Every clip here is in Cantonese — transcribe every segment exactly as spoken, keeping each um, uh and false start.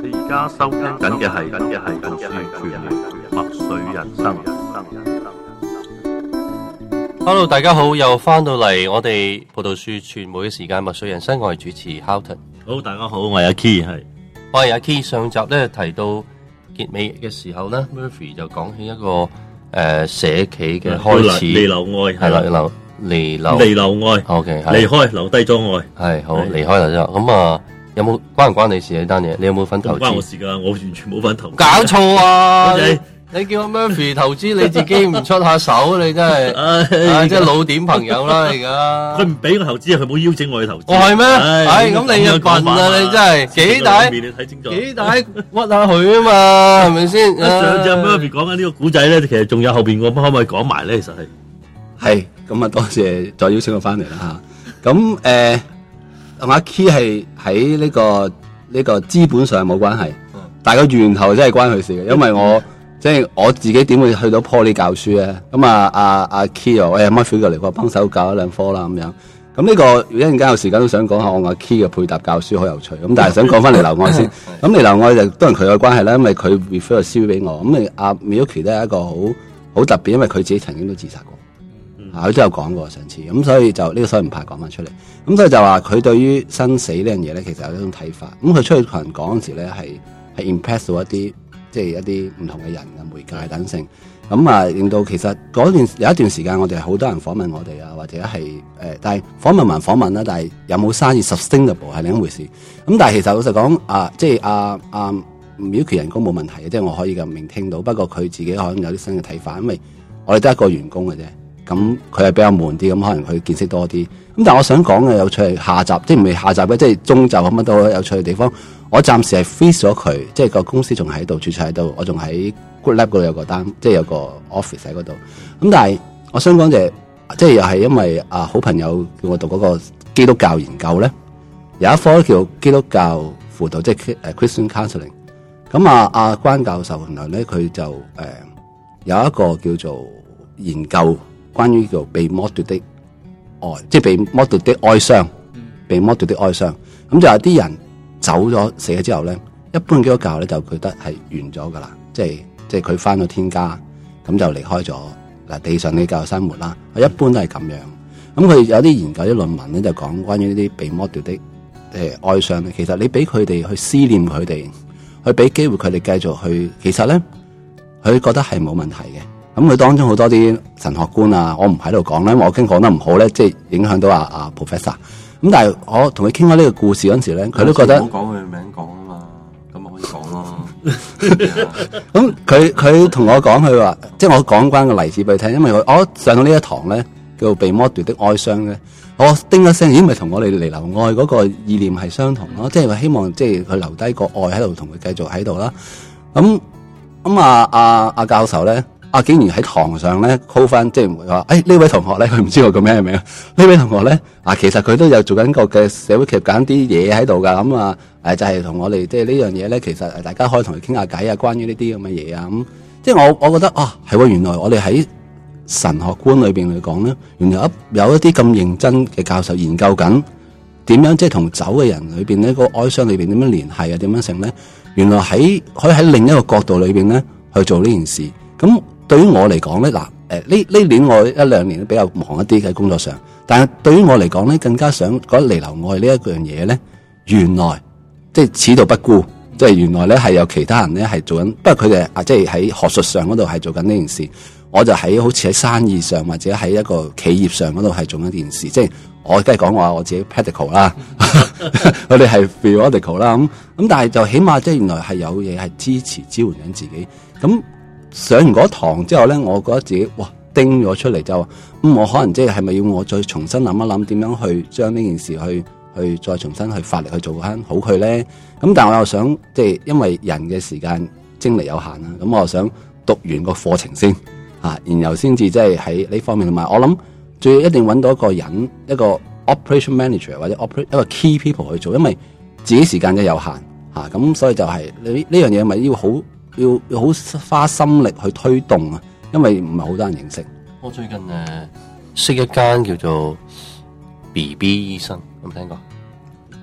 你而家收聽緊嘅係緊嘅係讀書權墨水人生。 Hello， 大家好，又翻到嚟我哋葡萄樹傳媒嘅時間，墨水人生，我係主持 Houghton。 好，大家好，我係阿 Key， 係我係阿 Key。上集咧提到結尾嘅時候咧 ，Murphy 就講起一個誒、呃、社企嘅開始， 離留愛係啦， 留離留離留愛 ，OK， 離開留低咗愛， 係好離開啦啫。咁啊，有冇關唔關你事呢單嘢？你有冇份投資？ 唔關我事噶，我完全冇份投資。 搞錯啊！ 你你叫阿 Murphy 投資，你自己唔出下手，你真係，唉，即係老點朋友啦而家。 佢唔俾我投資，佢冇邀請我去投資。 哦係咩？唉，咁你又笨啊！你真係幾大幾大屈下佢啊嘛，係咪先？ 上次 Murphy 講緊呢個古仔咧，其實仲有後邊個，可唔可以講埋咧？其實係係咁啊，多謝再邀請我翻嚟啦吓。咁誒，同阿 Key 係喺呢個呢個資本上冇關係，但係個源頭真係關佢事嘅，因為我。即係我自己點會去到 Poly 教書咧？咁啊，阿阿 Key 又喂 Murphy 過嚟，我幫手教一兩科啦咁樣。咁呢個一陣間有時間都想講下我阿 Key 嘅配搭教書好有趣。咁但係想講翻嚟離留愛先。咁離留愛就當然佢有關係啦，因為佢 refer 個 C V 俾我。咁阿 Miyuki 都係一個好好特別，因為佢自己曾經都自殺過。啊、嗯，佢都有講過上次。咁所以就呢、這個所以唔怕講翻出嚟。咁所以就話佢對於生死呢樣嘢咧，其實有一種睇法。咁佢出去同人講嗰時咧，係係 impress 到一啲。即係一啲唔同嘅人嘅媒介等性，咁啊令到其實嗰段有一段時間，我哋好多人訪問我哋啊，或者係誒、呃，但係訪問還訪問啦，但係有冇生意 sustainable 係另一回事。咁但係其實老實講啊，即係阿阿 Miyuki 人工冇問題嘅，即係我可以咁聆聽到。不過佢自己可能有啲新嘅睇法，因為我哋得一個員工嘅啫，咁佢係比較悶啲，咁可能佢見識多啲。咁但係我想講嘅有趣係下集，即係唔係下集嘅，即係中集咁乜都有趣嘅地方。我暫時係 freeze 咗佢，即係個公司仲喺度，註冊喺度，我仲喺 Good Lab 嗰度有個單，即係有個 office 喺嗰度。咁但係我想講就係，即係又係因為啊好朋友叫我讀嗰個基督教研究咧，有一科叫基督教輔導，即係誒 Christian Counseling。咁啊阿關教授原來咧佢就誒、呃、有一個叫做研究關於叫被剝奪的愛，即係被剝奪的哀傷，被剝奪的哀傷。咁就有啲人。走咗死咗之後咧，一般基督教咧就覺得係完咗噶啦，即係即係佢翻咗天家，咁就離開咗嗱地上嘅教育生活啦。一般都係咁樣。咁佢有啲研究啲論文咧就講關於呢啲被剝奪的誒哀傷咧，其實你俾佢哋去思念佢哋，去俾機會佢哋繼續去，其實咧佢覺得係冇問題嘅。咁佢當中好多啲神學觀啊，我唔喺度講啦，因為我驚講得唔好咧，即係影響到阿阿 Professor。咁但係我同佢傾開呢個故事嗰陣時咧，佢都覺得唔好講佢名講啊嘛，咁咪可以講咯。 咁佢佢同我講佢話，即係我講翻個例子俾佢聽，因為我我上到呢一堂咧，叫做被剝奪的哀傷咧，我叮一聲，咦咪同我哋離留愛嗰個意念係相同咯，即係話希望即係佢留低個愛喺度，同佢繼續喺度啦。咁咁啊啊啊教授咧。啊！竟然喺堂上咧 call 翻，即係話，誒呢位同學咧，佢唔知我個名係咪啊？呢位同學咧，啊其實佢都有做緊個嘅社會劇緊啲嘢喺度噶，咁啊誒就係、是、同我哋即係呢樣嘢咧，其實誒大家可以同佢傾下偈啊，關於呢啲咁嘅嘢啊，咁即係我我覺得啊係喎，原來我哋喺神學觀裏邊嚟講咧，原來有有一啲咁認真嘅教授研究緊點樣即係同走嘅人裏邊呢、個哀傷裏邊點樣聯繫啊，點樣成咧？原來喺可以喺另一個角度裏邊咧去做呢件事，咁。對於我嚟講咧，嗱，誒呢呢年我一兩年都比較忙一啲喺工作上，但係對於我嚟講咧，更加想覺得離留愛呢一樣嘢咧，原來即係此道不孤，即係原來咧係有其他人咧係做緊，不過佢哋啊即係喺學術上嗰度係做緊呢件事，我就喺好似喺生意上或者喺一個企業上嗰度係做緊呢件事，即係我梗係講話我自己 practical 啦，我哋係 theoretical 啦，咁咁但係就起碼即係原來係有嘢係支持支援緊自己咁。上完嗰堂之後咧，我覺得自己哇叮咗出嚟就咁、嗯，我可能即係係咪要我再重新諗一諗點樣去將呢件事去去再重新去發力去做翻好佢咧？咁但係我又想即係因為人嘅時間精力有限啦，咁我又想讀完個課程先啊，然後先至即係喺呢方面同埋我諗最一定揾到一個人一個 operation manager 或者 operate 一個 key people 去做，因為自己時間就有限嚇，咁、啊、所以就係呢呢樣嘢咪要好。要要好花心力去推動啊，因為唔係好多人認識。 我最近誒、呃、識一間叫做 B B 醫生，有冇聽過？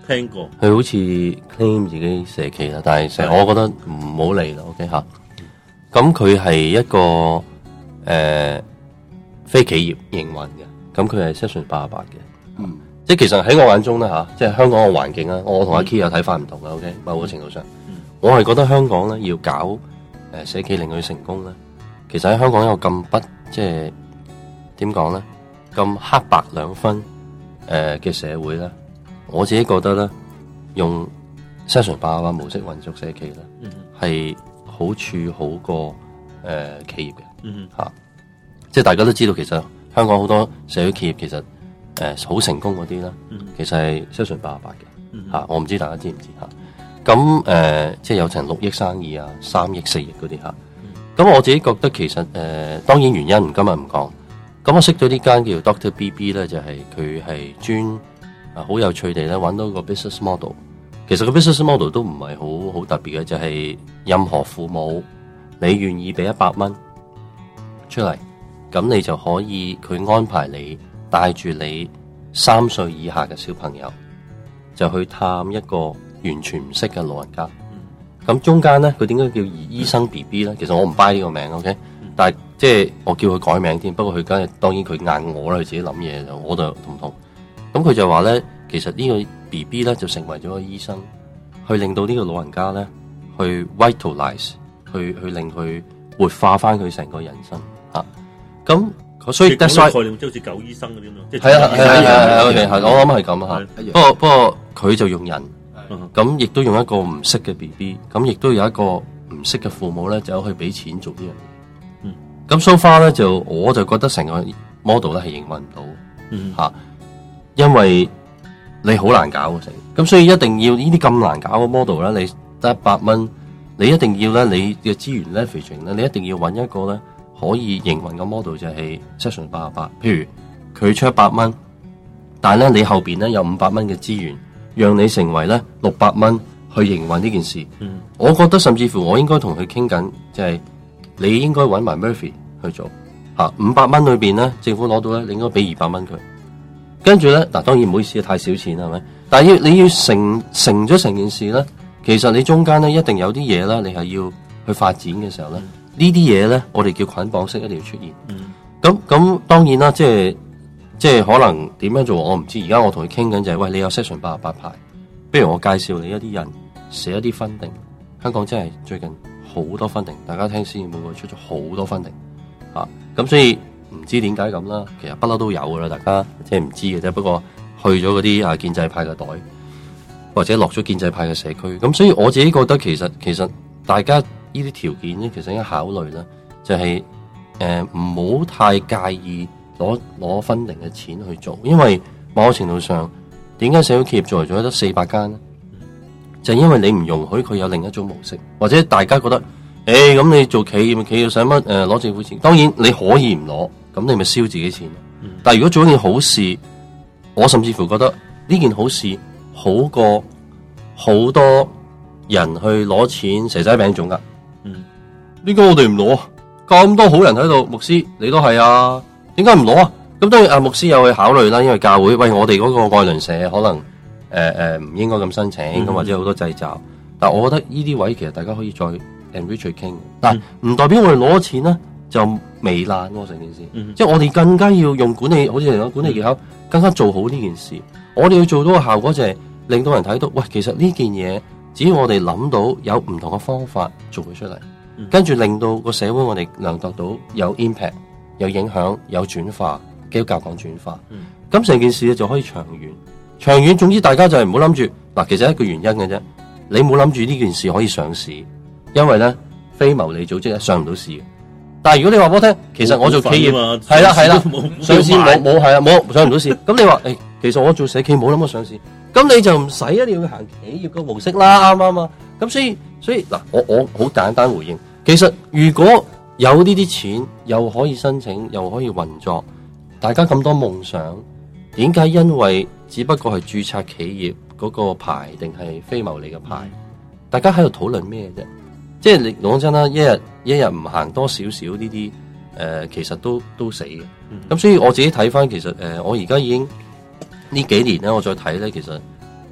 聽過。 佢好似 claim 自己社企啦，但係成日我覺得唔好嚟啦。OK 吓，咁佢係一個誒、呃、非企業營運嘅，咁佢係 Section 八十八嘅。 嗯， 即係其實喺我眼中咧吓，即係香港嘅環境啦，我同阿 Key 有睇法唔同嘅。OK，某個程度上， 嗯、 我係覺得香港咧要搞誒社企令佢成功咧，其實喺香港有咁不即係點講咧，咁黑白兩分誒嘅、呃、社會咧，我自己覺得咧，用 Section 八十八模式運作社企咧，係、嗯、好處好過誒、呃、企業嘅。 嗯吓、啊，即係大家都知道，其實香港好多社會企業其實誒好、呃、成功嗰啲咧， 嗯、 其實係 Section 八十八嘅。 嗯吓、啊，我唔知大家知唔知吓。咁、啊、誒、呃，即係有成六億生意啊，三億、四億嗰啲吓。咁、啊、我自己覺得其實誒、呃，當然原因今日唔講。咁我識咗呢間叫 Doctor B B 咧，就係佢係專啊好有趣地咧揾到個 business model。其實個 business model 都唔係好好特別嘅，就係、是、任何父母你願意俾一百蚊出嚟，咁你就可以佢安排你帶住你三歲以下嘅小朋友，就去探一個完全唔識嘅老人家。咁、嗯、中間咧，佢點解叫醫生 B B 咧？其實我唔 buy 呢個名 ，OK？、嗯、但係即係我叫佢改名添。不過佢梗係當然佢硬我啦，佢自己諗嘢，我就同唔同。咁佢就話咧，其實呢個 B B 咧就成為咗個醫生，去令到呢個老人家咧去 vitalize， 去去令佢活化翻佢成個人生嚇。咁、啊、所以 that's why 概念即係好似狗醫生嗰啲咁咯。 係啊係啊係啊，我諗係咁嚇。不過不過佢就用人，咁亦都用一個唔識嘅 B B， 咁亦都有一個唔識嘅父母咧，就去俾錢做呢樣嘢。嗯，咁 so far 咧就我就覺得成個 model 咧係營運唔到，嗯嚇。因為你好難搞嘅成，咁所以一定要呢啲咁難搞嘅 model 咧，你得一百蚊，你一定要咧，你嘅資源 leveraging 咧，你一定要揾一個咧可以營運嘅 model 就係 Section 八十八。譬如佢出一百蚊，但係咧你後邊咧有五百蚊嘅資源，讓你成為咧六百蚊去營運呢件事。嗯，我覺得甚至乎我應該同佢傾緊，就係你應該揾埋 Murphy 去做嚇，五百蚊裏邊咧政府攞到咧，你應該俾二百蚊佢。跟住咧，嗱當然唔好意思，太少錢係咪？但係要你要成成咗成件事咧，其實你中間咧一定有啲嘢啦，你係要去發展嘅時候咧，嗯、呢啲嘢咧，我哋叫捆綁式一定要出現。咁咁、嗯、當然啦，即係即係可能點樣做我唔知。而家我同佢傾緊就係、是，喂，你有 Section 八十八牌，不如我介紹你一啲人寫一啲分定。香港真係最近好多分定，大家聽先，每個出咗好多分定啊，咁所以。唔知點解咁啦，其實不嬲都有噶啦，大家即係唔知嘅啫。不過去咗嗰啲啊建制派嘅袋，或者落咗建制派嘅社區，咁所以我自己覺得其實其實大家呢啲條件咧，其實應該考慮啦，就係誒唔好太介意攞攞分定嘅錢去做，因為某個程度上點解社會企業做嚟做得四百間咧？就係因為你唔容許佢有另一種模式，或者大家覺得誒咁、欸、你做企業企業使乜誒攞政府錢？當然你可以唔攞。咁你咪燒自己錢咯。嗯、但係如果做一件好事，我甚至乎覺得呢件好事好過好多人去攞錢蛇仔餅種噶。嗯，點解我哋唔攞？咁多好人喺度，牧師你都係啊？點解唔攞啊？咁當然阿牧師有去考慮啦，因為教會喂我哋嗰個愛鄰舍可能誒誒唔應該咁申請，咁、嗯、或者好多掣肘。但係我覺得呢啲位其實大家可以再 enrich 去傾。但係唔代表我哋攞錢咧。就未爛喎成件事，嗯、即係我哋更加要用管理，好似嚟講管理技巧，更加做好呢件事。我哋要做到嘅效果就係令到人睇到，喂，其實呢件嘢，只要我哋諗到有唔同嘅方法做佢出嚟，嗯、跟住令到個社會我哋能達到有 impact、有影響、有轉化，基督教講轉化。咁成、嗯、件事咧就可以長遠，長遠。總之大家就係唔好諗住嗱，其實一個原因嘅啫，你冇諗住呢件事可以上市，因為咧非牟利組織咧上唔到市嘅。但係如果你話俾我聽，其實我做企業係啦係啦，上市冇冇係啊冇上唔到市。咁你話誒、欸，其實我做社企冇諗過上市，咁你就唔使一定要行企業嘅模式啦，啱唔啱啊？咁所以所以嗱，我我好簡單回應，其實如果有呢啲錢又可以申請又可以運作，大家咁多夢想，點解因為只不過係註冊企業嗰個牌定係非牟利嘅牌，大家喺度討論咩啫？即係你講真啦，一日一日唔行多少少呢啲誒，其實都都死嘅。咁、嗯、所以我自己睇翻，其實誒、呃，我而家已經呢幾年咧，我再睇咧，其實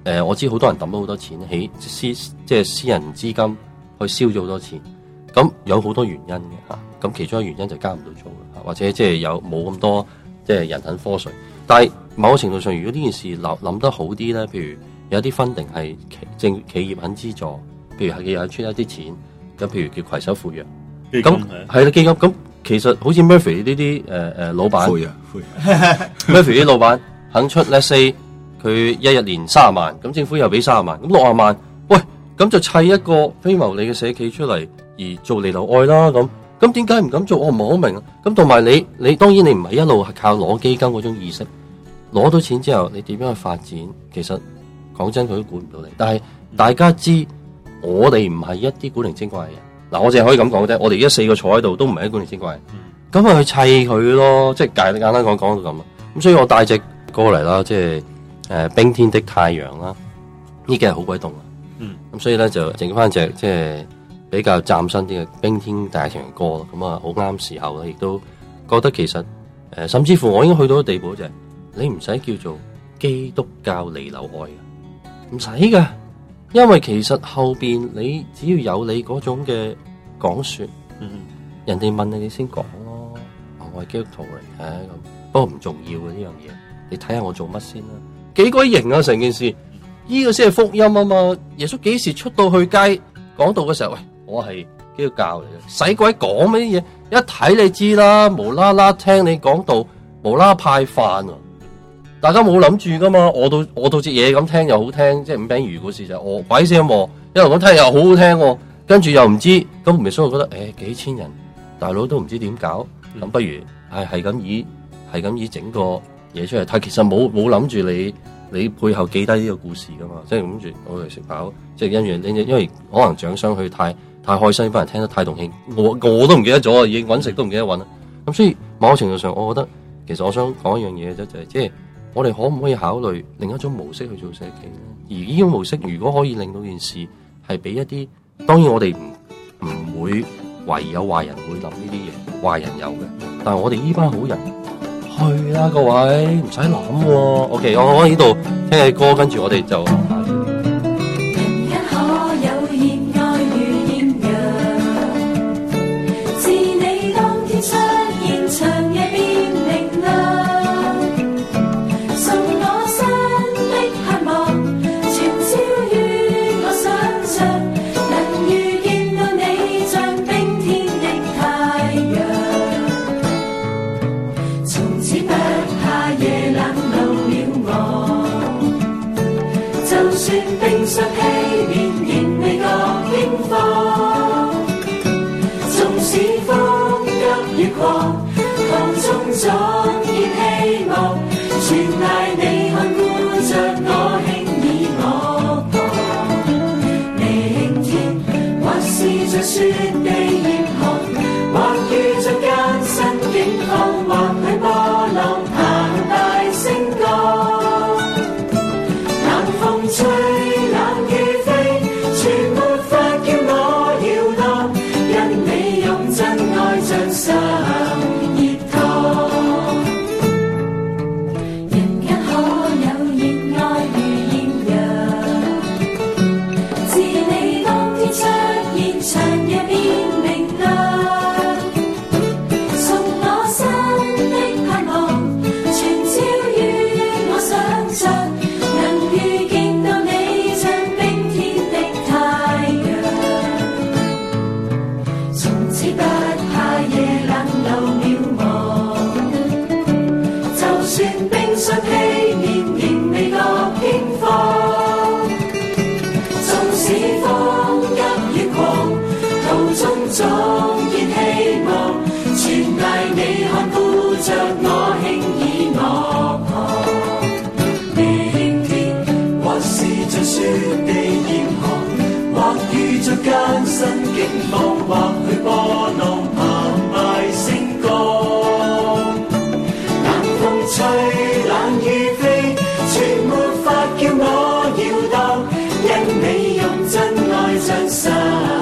呃，我知好多人抌咗好多錢起私即係私人資金去燒咗好多錢，咁有好多原因嘅嚇。咁其中一個原因就交唔到租啦，或者即係有冇咁多即係人肯科稅。但係某程度上，如果呢件事諗諗得好啲咧，譬如有啲分定係政企業肯資助，譬如係有出一啲錢，咁譬如叫攜手扶弱，咁係啦基金。咁其實好似 Murphy 呢啲誒誒老闆， 扶弱扶弱 Murphy 啲老闆肯出 let's say 佢一日年三十萬，咁政府又俾三十萬，咁六十萬，喂，咁就砌一個非牟利嘅社企出嚟而做離留愛啦咁。咁點解唔敢做？我唔係好明啊！咁同埋你，你當然你唔係一路係靠攞基金嗰種意識，攞到錢之後，你點樣去發展？其實講真，佢都管唔到你。但係大家知，我哋唔係一啲古靈精怪嘅人。嗱，我淨係可以咁講啫。我哋而家四個坐喺度，都唔係一古靈精怪人。咁咪、嗯、去砌佢咯，即係簡簡單講講到咁啊。咁所以我帶隻歌嚟啦，即係誒、呃、冰天的太陽啦。呢幾日好鬼凍啊！嗯，咁所以咧就整翻隻即係。比較嶄新啲嘅冰天大晴歌咯，咁啊好啱時候啦，亦都覺得其實誒、呃，甚至乎我已經去到個地步就係，你唔使叫做基督教離留愛嘅，唔使噶，因為其實後邊你只要有你嗰種嘅講說，嗯，人哋問你你先講咯，我係基督徒嚟嘅咁，不過唔重要嘅呢樣嘢，你睇下我做乜先啦，幾鬼型啊成件事，呢、這個先係福音啊嘛，耶穌幾時出到去街講道嘅時候，喂。我係基督教嚟嘅，使鬼講咩啲嘢？一睇你知啦，無啦啦聽你講道，無啦啦派飯啊！大家冇諗住噶嘛？餓到餓到隻嘢咁聽又好聽，即係五餅魚故事就餓鬼死咁，一路咁聽又好好聽，跟住又唔知咁，咪所以我覺得誒、欸、幾千人大佬都唔知點搞，咁、嗯、不如係係咁以係咁以整個嘢出嚟睇，其實冇冇諗住你。你背後記低呢個故事噶嘛？即係諗住我哋食飽，即係因為因為可能獎賞佢太太開心，班人聽得太動興，我我都唔記得咗啊！已經揾食都唔記得揾啦。咁所以某程度上，我覺得其實我想講一樣嘢啫，就係即係我哋可唔可以考慮另一種模式去做社企咧？而呢種模式如果可以令到件事係俾一啲，當然我哋唔唔會唯有壞人會諗呢啲嘢，壞人有嘅，但係我哋呢班好人。去啦，各位唔使諗喎。OK，我我喺呢度聽下歌，跟住我哋就。 人一可有熱愛如豔陽，自你當天出現，長夜變明亮，送我新的盼望，全照於我想象，能預見到你像冰天的太陽。不怕夜冷到了我，就算冰霜欺面仍未覺驚慌，縱使風急雨狂，途中總現希望，全賴你看顧着我，輕倚我旁。明天或是在雪地嚴寒，或遇着艱辛境況，或許波浪澎湃升降，冷風吹，冷雨飛，全沒法叫我搖蕩，因你用真愛像上熱燙。人一可有熱愛如豔陽，自你當天出現，長夜變明亮。總現希望，全賴你看顧着我，輕倚我旁。明天或是在雪地嚴寒，或遇着艱辛境況，或許波浪澎湃升降。冷風吹，冷雨飛，全沒法叫我搖蕩，因你用真愛像上。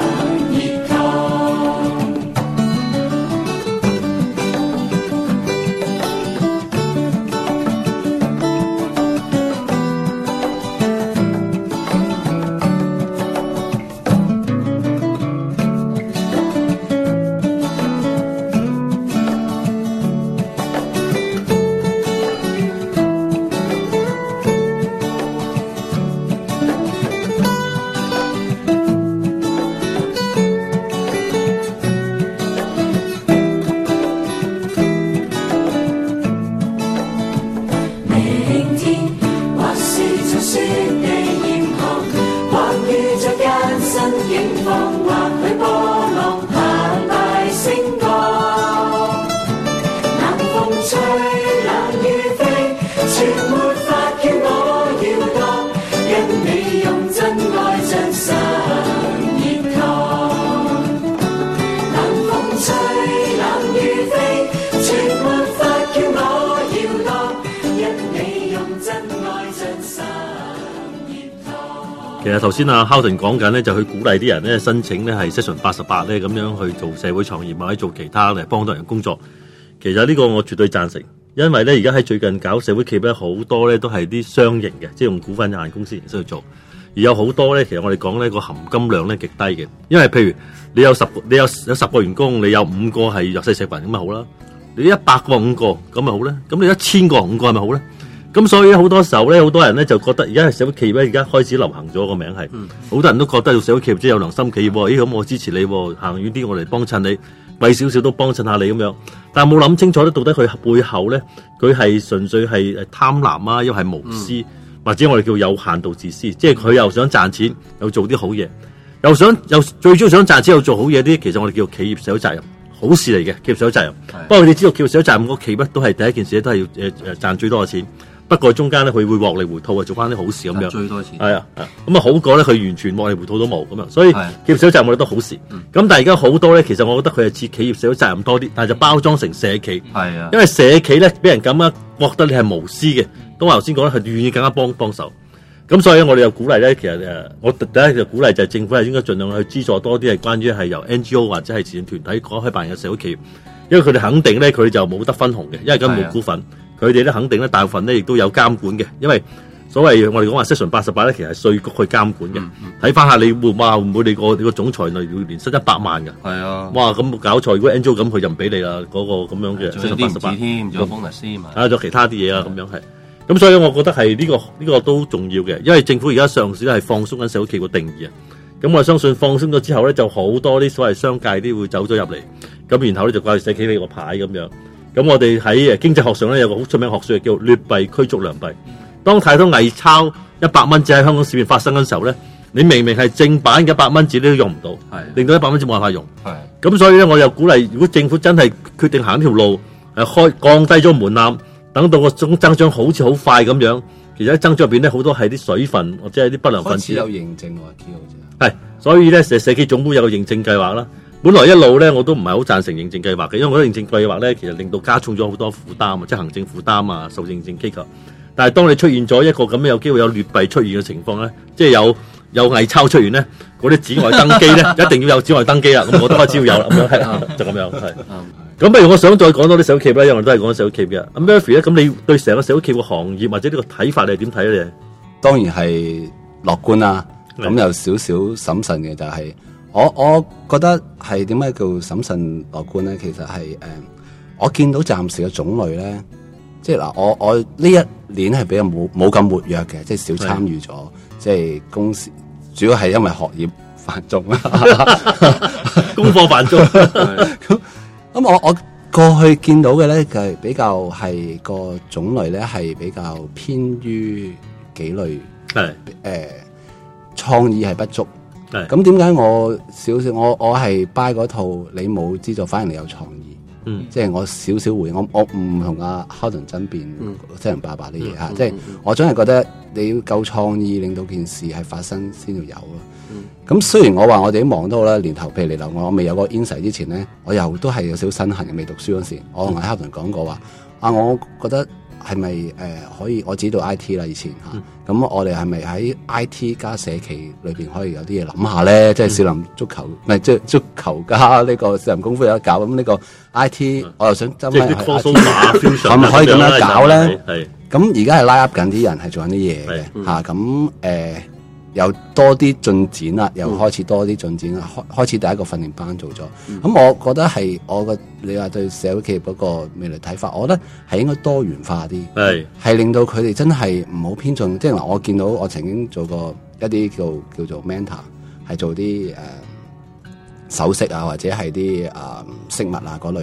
遇着艱辛境況，或許波浪澎湃升降。冷風吹，冷雨飛，全沒法叫我搖蕩，因你用真愛將心熱燙。冷風吹，冷雨飛，全沒法叫我搖蕩，因你用真愛將心熱燙。 其實頭先阿 Howden 講緊咧，就去鼓勵啲人咧申請咧係 Section 八十八咧咁樣去做社會創業或者做其他嚟幫到人工作。其實呢個我絕對贊成，因為咧而家喺最近搞社會企業咧好多咧都係啲商營嘅，即係用股份有限公司形式去做，而有好多咧其實我哋講咧個含金量咧極低嘅，因為譬如你有十你有有十個員工，你有五個係弱勢社群咁咪好啦，你一百個五個咁咪好咧，咁你一千個五個係咪好咧？咁所以好多時候咧，好多人咧就覺得而家係社會企業咧，而家開始流行咗個名係，好、嗯、多人都覺得做社會企業即係有良心企業喎。咦，咁我支持你，行遠啲我嚟幫襯你，貴少少都幫襯下你咁樣。但係冇諗清楚咧，到底佢背後咧，佢係純粹係誒貪婪啊，又係無私，嗯、或者我哋叫有限度自私，即係佢又想賺錢，又做啲好嘢，又想又最終想賺錢又做好嘢啲，其實我哋叫企業社會責任，好事嚟嘅企業社會責任。不過你知道企業社會責任個企業都係第一件事都係要誒誒賺最多嘅錢。不過中間咧，佢會獲利回吐啊，做翻啲好事咁樣。 最多錢係啊，咁啊好過咧，佢完全獲利回吐都冇咁樣。所以企業社會責任我哋都好事。咁、嗯、但係而家好多咧，其實我覺得佢係似企業社會責任多啲，但係就包裝成社企。係啊，因為社企咧，俾人咁樣覺得你係無私嘅。咁我頭先講咧，係願意更加幫幫手。咁所以我哋又鼓勵咧，其實誒，我第一就鼓勵就係政府係應該盡量去資助多啲係關於係由 N G O 或者係慈善團體開辦嘅社會企業，因為佢哋肯定咧，佢就冇得分紅嘅，因為根本冇股份。佢哋咧肯定咧，大部分咧亦都有監管嘅，因為所謂我哋講話 Section 八十八咧，其實係稅局去監管嘅。睇翻下你會哇會唔會你個你個總裁嚟要年薪一百萬㗎？係啊！哇咁搞錯，如果 N G O 咁佢就唔俾你啦，嗰、那個咁樣嘅 Section 八十八添，仲有 bonus 添啊！仲有其他啲嘢啊，咁樣係。咁所以我覺得係呢、這個呢、這個都重要嘅，因為政府而家上市咧係放鬆緊社會企業個定義啊。咁我相信放鬆咗之後咧，就好多啲所謂商界啲會走咗入嚟，咁然後咧就掛住社企呢個牌咁樣。咁我哋喺經濟學上咧有個好出名學說叫劣幣驅逐良幣。當太多偽鈔一百蚊紙喺香港市面發生嘅時候咧，你明明係正版嘅一百蚊紙你都用唔到，令到一百蚊紙冇辦法用。咁所以咧，我又鼓勵，如果政府真係決定行呢條路，係開降低咗門檻，等到個總增長好似好快咁樣，其實喺增長入邊咧好多係啲水分或者係啲不良分子。開始有認證喎，係，所以咧社社企總會有個認證計劃啦。本來一路咧我都唔係好贊成認證計劃嘅，因為我覺得認證計劃咧其實令到加重咗好多負擔啊，即係行政負擔啊，受認證機構。但係當你出現咗一個咁樣有機會有劣幣出現嘅情況咧，即係有有偽鈔出現咧，嗰啲紫外登記咧一定要有紫外登機啦，咁我都開始要有啦，咁樣係就咁樣係。咁不如我想再講多啲社會企業啦，因為我都係講社會企業嘅。咁 Murphy 咧，咁你對成個社會企業嘅行業或者呢個睇法你係點睇咧？ 當然係樂觀啦，咁有少少審慎嘅就係、是。我我覺得係點解叫審慎樂觀咧？其實係誒、呃，我見到暫時嘅種類咧，即係嗱，我我呢一年係比較冇冇咁活躍嘅，即係少參與咗，即係公司主要係因為學業繁重啦， 功課繁重。 咁咁我我過去見到嘅咧，就係比較係個種類咧，係比較偏於幾類，係誒創意係不足。咁點解我少少我我係 buy 嗰套你冇資助反而你有創意，嗯，即係我少少回我我唔同阿 Howden 爭辯西人爸爸啲嘢吓，即係我總係覺得你要夠創意，令到件事係發生先要有咯。咁、嗯、雖然我話我哋啲忙都好啦，年頭譬如嚟留我未有個 insight 之前咧，我又都係有少少身痕嘅。未讀書嗰時，我同阿 Howden 講過話啊，我覺得係咪誒可以我自己讀 I T 啦以前吓。嗯咁我哋係咪喺 I T 加社企裏邊可以有啲嘢諗下咧？即係少林足球，唔係即係足球加呢個少林功夫有得搞。咁呢個 I T，、嗯、我又想真係係咪可以咁樣搞咧？係。咁而家係拉 up 緊啲人係做緊啲嘢嘅嚇。咁誒又多啲進展啦，又開始多啲進展啦。開、嗯、開始第一個訓練班做咗。咁、嗯、我覺得係我個你話對社會企業嗰個未來睇法，我覺得係應該多元化啲，係係令到佢哋真係唔好偏重。即係嗱，我見到我曾經做過一啲叫叫做 mentor， 係做啲誒、呃、首飾啊，或者係啲誒飾物啊嗰類。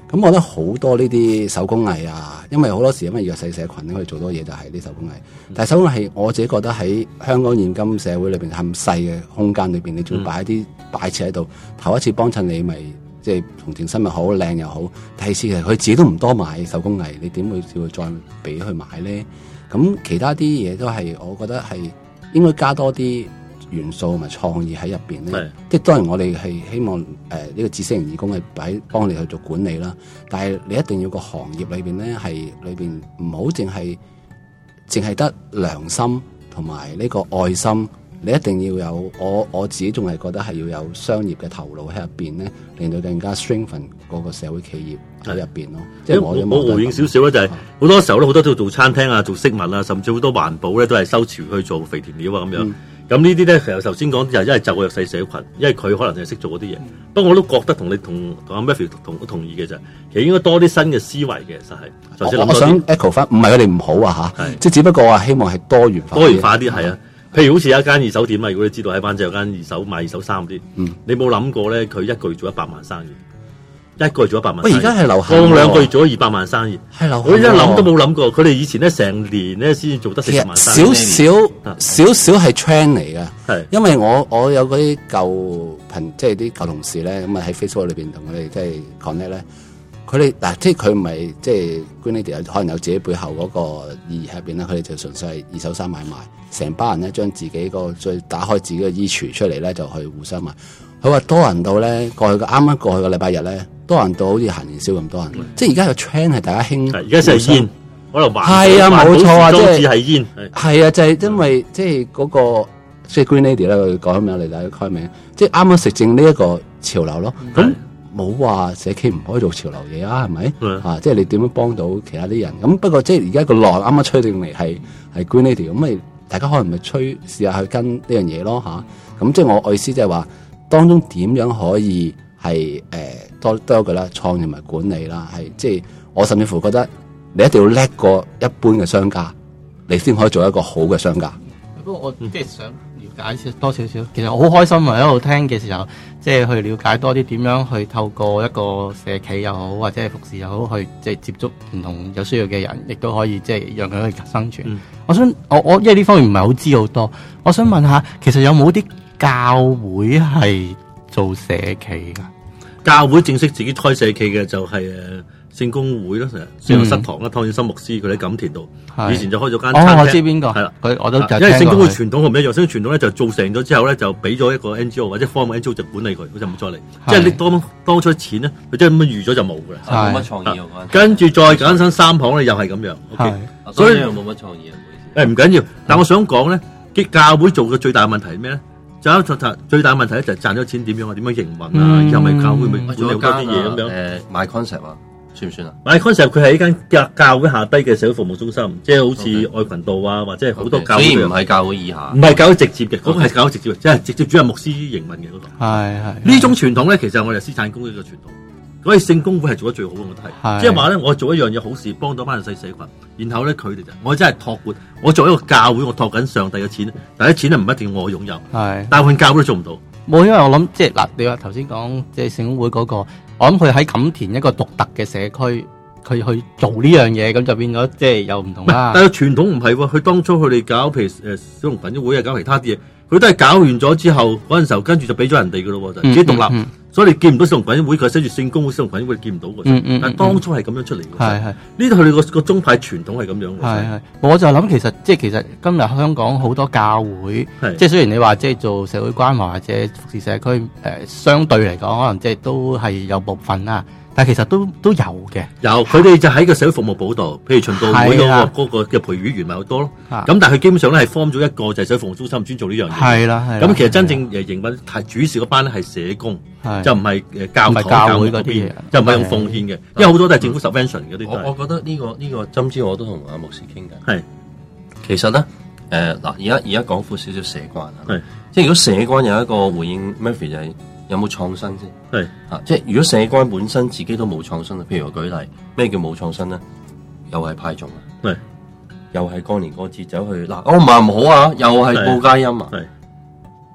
咁我覺得好多呢啲手工藝啊，因為好多時因為弱勢社群咧，可以做多嘢就係啲手工藝。嗯、但係手工藝係我自己覺得喺香港現今社會裏邊咁細嘅空間裏邊，你仲要擺啲擺設喺度，頭一次幫襯你咪即係同情心又好靚又好，第二次其實佢自己都唔多買手工藝，你點會叫佢再俾佢買咧？咁其他啲嘢都係我覺得係應該加多啲元素同埋創意喺入邊咧，即係當然我哋係希望誒呢、呃這個知識型義工係擺幫你去做管理啦，但係你一定要個行業裏邊咧係裏邊唔好淨係淨係得良心同埋呢個愛心，你一定要有我我自己仲係覺得係要有商業嘅頭腦喺入邊咧，令到更加 strengthen 嗰個社會企業喺入邊咯。即係我我回應少少咧，就係、是、好多時候咧，好多都做餐廳啊、做飾物啊，甚至好多環保咧都係收潮去做肥田料啊咁樣。嗯咁呢啲咧，其實頭先講就係因為就個弱勢社群，因為佢可能就係識做嗰啲嘢。不過我都覺得同你同同阿 Matthew 同都同意嘅就係，其實應該多啲新嘅思維嘅，實係。 我我想 echo 翻，唔係佢哋唔好啊嚇，即係只不過話希望係多元化。 多元化啲係啊，譬如好似有一間二手店啊，如果你知道喺灣仔有間二手賣二手衫嗰啲，嗯、你冇諗過咧，佢一個月做一百萬生意。一個月做一百萬， 喂，而家係流行， 放兩個月做咗二百萬生意， 係流行。 我一諗都冇諗過，佢哋以前咧成年咧先至做得四十萬生意。 少少少少係 trend 嚟嘅，係因為我我有嗰啲舊朋，即係啲舊同事咧，咁啊喺 Facebook 裏邊同佢哋即係 connect 咧，佢哋嗱即係佢唔係即係 Green Lady 可能有自己背後嗰個意義喺入邊啦，佢哋就純粹係二手衫買賣，成班人咧將自己個再打開自己嘅衣櫥出嚟咧，就去互相買。佢話多人到咧，過去嘅啱啱過去個禮拜日咧，多人到好似行年宵咁多人，嗯、即係而家個 trend 係大家興， 而家就係煙，可能係啊，冇錯啊，即係係煙， 係啊，就係、是、因為、嗯、即係嗰、那個即係 Green Lady 咧，佢改名嚟，大家開名，即係啱啱食正呢一個潮流咯。咁冇話社企唔可以做潮流嘢啊，係咪？啊，即係你點樣幫到其他啲人？咁不過即係而家個浪啱啱吹定嚟係係 Green Lady，咁咪大家可能咪吹試下去跟呢樣嘢咯嚇。咁即係我我意思即係話。當中點樣可以係誒、呃、多多一句啦，創意同埋管理啦，係即係我甚至乎覺得你一定要叻過一般嘅商家，你先可以做一個好嘅商家。 不過我即係想了解多少少，其實我好開心啊！喺度聽嘅時候，即係去了解多啲點樣去透過一個社企又好，或者係服侍又好，去即係接觸唔同有需要嘅人，亦都可以即係讓佢去生存。嗯、我想我我因為呢方面唔係好知好多，我想問下，其實有冇啲教會係做社企噶？ 教會正式自己開社企嘅就係誒聖公會咯，成日聖約瑟堂啦，湯顯森牧師佢喺錦田度，以前就開咗間餐廳。 哦，我知邊個係啦，佢我都因為聖公會傳統同唔一樣，聖公會傳統咧就做成咗之後咧就俾咗一個 N G O 或者 form N G O 就管理佢，佢就唔再嚟。即係你當當初錢咧，佢真係咁樣預咗就冇噶啦， 冇乜創意。 跟住再揀新三行咧又係咁樣， 所以冇乜創意。 誒唔緊要，但我想講咧，教會做嘅最大嘅問題係咩咧？就最大問題咧就係賺咗錢點樣啊？點樣營運啊？嗯、又咪教會咪管理多啲嘢咁樣？ 誒買 concept 啊，算唔算啊？ 買 concept 佢係一間教教會下低嘅社會服務中心，即係好似愛群道啊，或者係好多教會。 所以唔係教會以下， 唔係教會直接嘅，嗰、那個係教會直接嘅，即係直接主任牧師營運嘅嗰度。 係係呢種傳統咧，其實我哋係私產公嘅傳統。所以聖公會係做得最好嘅，我覺得係，即係話咧，我做一樣嘢好事，幫到班人細社群，然後咧佢哋就，我真係託管，我作為一個教會，我託緊上帝嘅錢，但係啲錢咧唔一定我擁有，係，大部分教會都做唔到。 冇，因為我諗即係嗱，你話頭先講即係聖公會嗰個，我諗佢喺錦田一個獨特嘅社區，佢去做呢樣嘢，咁就變咗即係又唔同啦。 但係傳統唔係喎，佢當初佢哋搞譬如誒小龍群益會啊，搞其他啲嘢，佢都係搞完咗之後嗰陣時候，跟住就俾咗人哋噶咯，就自己獨立。嗯嗯嗯所以你見唔到小龍群益會，佢寫住聖公會、小龍群益會，你見唔到嘅。嗯嗯。但係當初係咁樣出嚟嘅。係係。呢度佢哋個個宗派傳統係咁樣嘅。係係。我就諗其實即係其實今日香港好多教會，即係雖然你話即係做社會關懷或者服侍社區，誒、呃、相對嚟講可能即係都係有部分啦。但係其實都都有嘅，有佢哋就喺個社會服務部度，譬如循道會嗰個嗰個嘅培育員咪好多咯。咁但係佢基本上咧係 form 咗一個就係社會服務中心專做呢樣嘢。係啦，咁其實真正誒營運係主事嗰班咧係社工，就唔係誒教堂教會嗰啲，就唔係用奉獻嘅，因為好多都係政府 subvention 嗰啲。我我覺得呢個呢個針知我都同阿牧師傾偈。係，其實咧誒嗱，而家而家講闊少少社關啊，即係如果社關有一個回應 Murphy 就係。有冇創新先？係啊，即係如果社關本身自己都冇創新，譬如我舉例，咩叫冇創新咧？又係派粽啊，係，又係過年過節走去嗱，我唔係唔好啊，又係報佳音啊，係，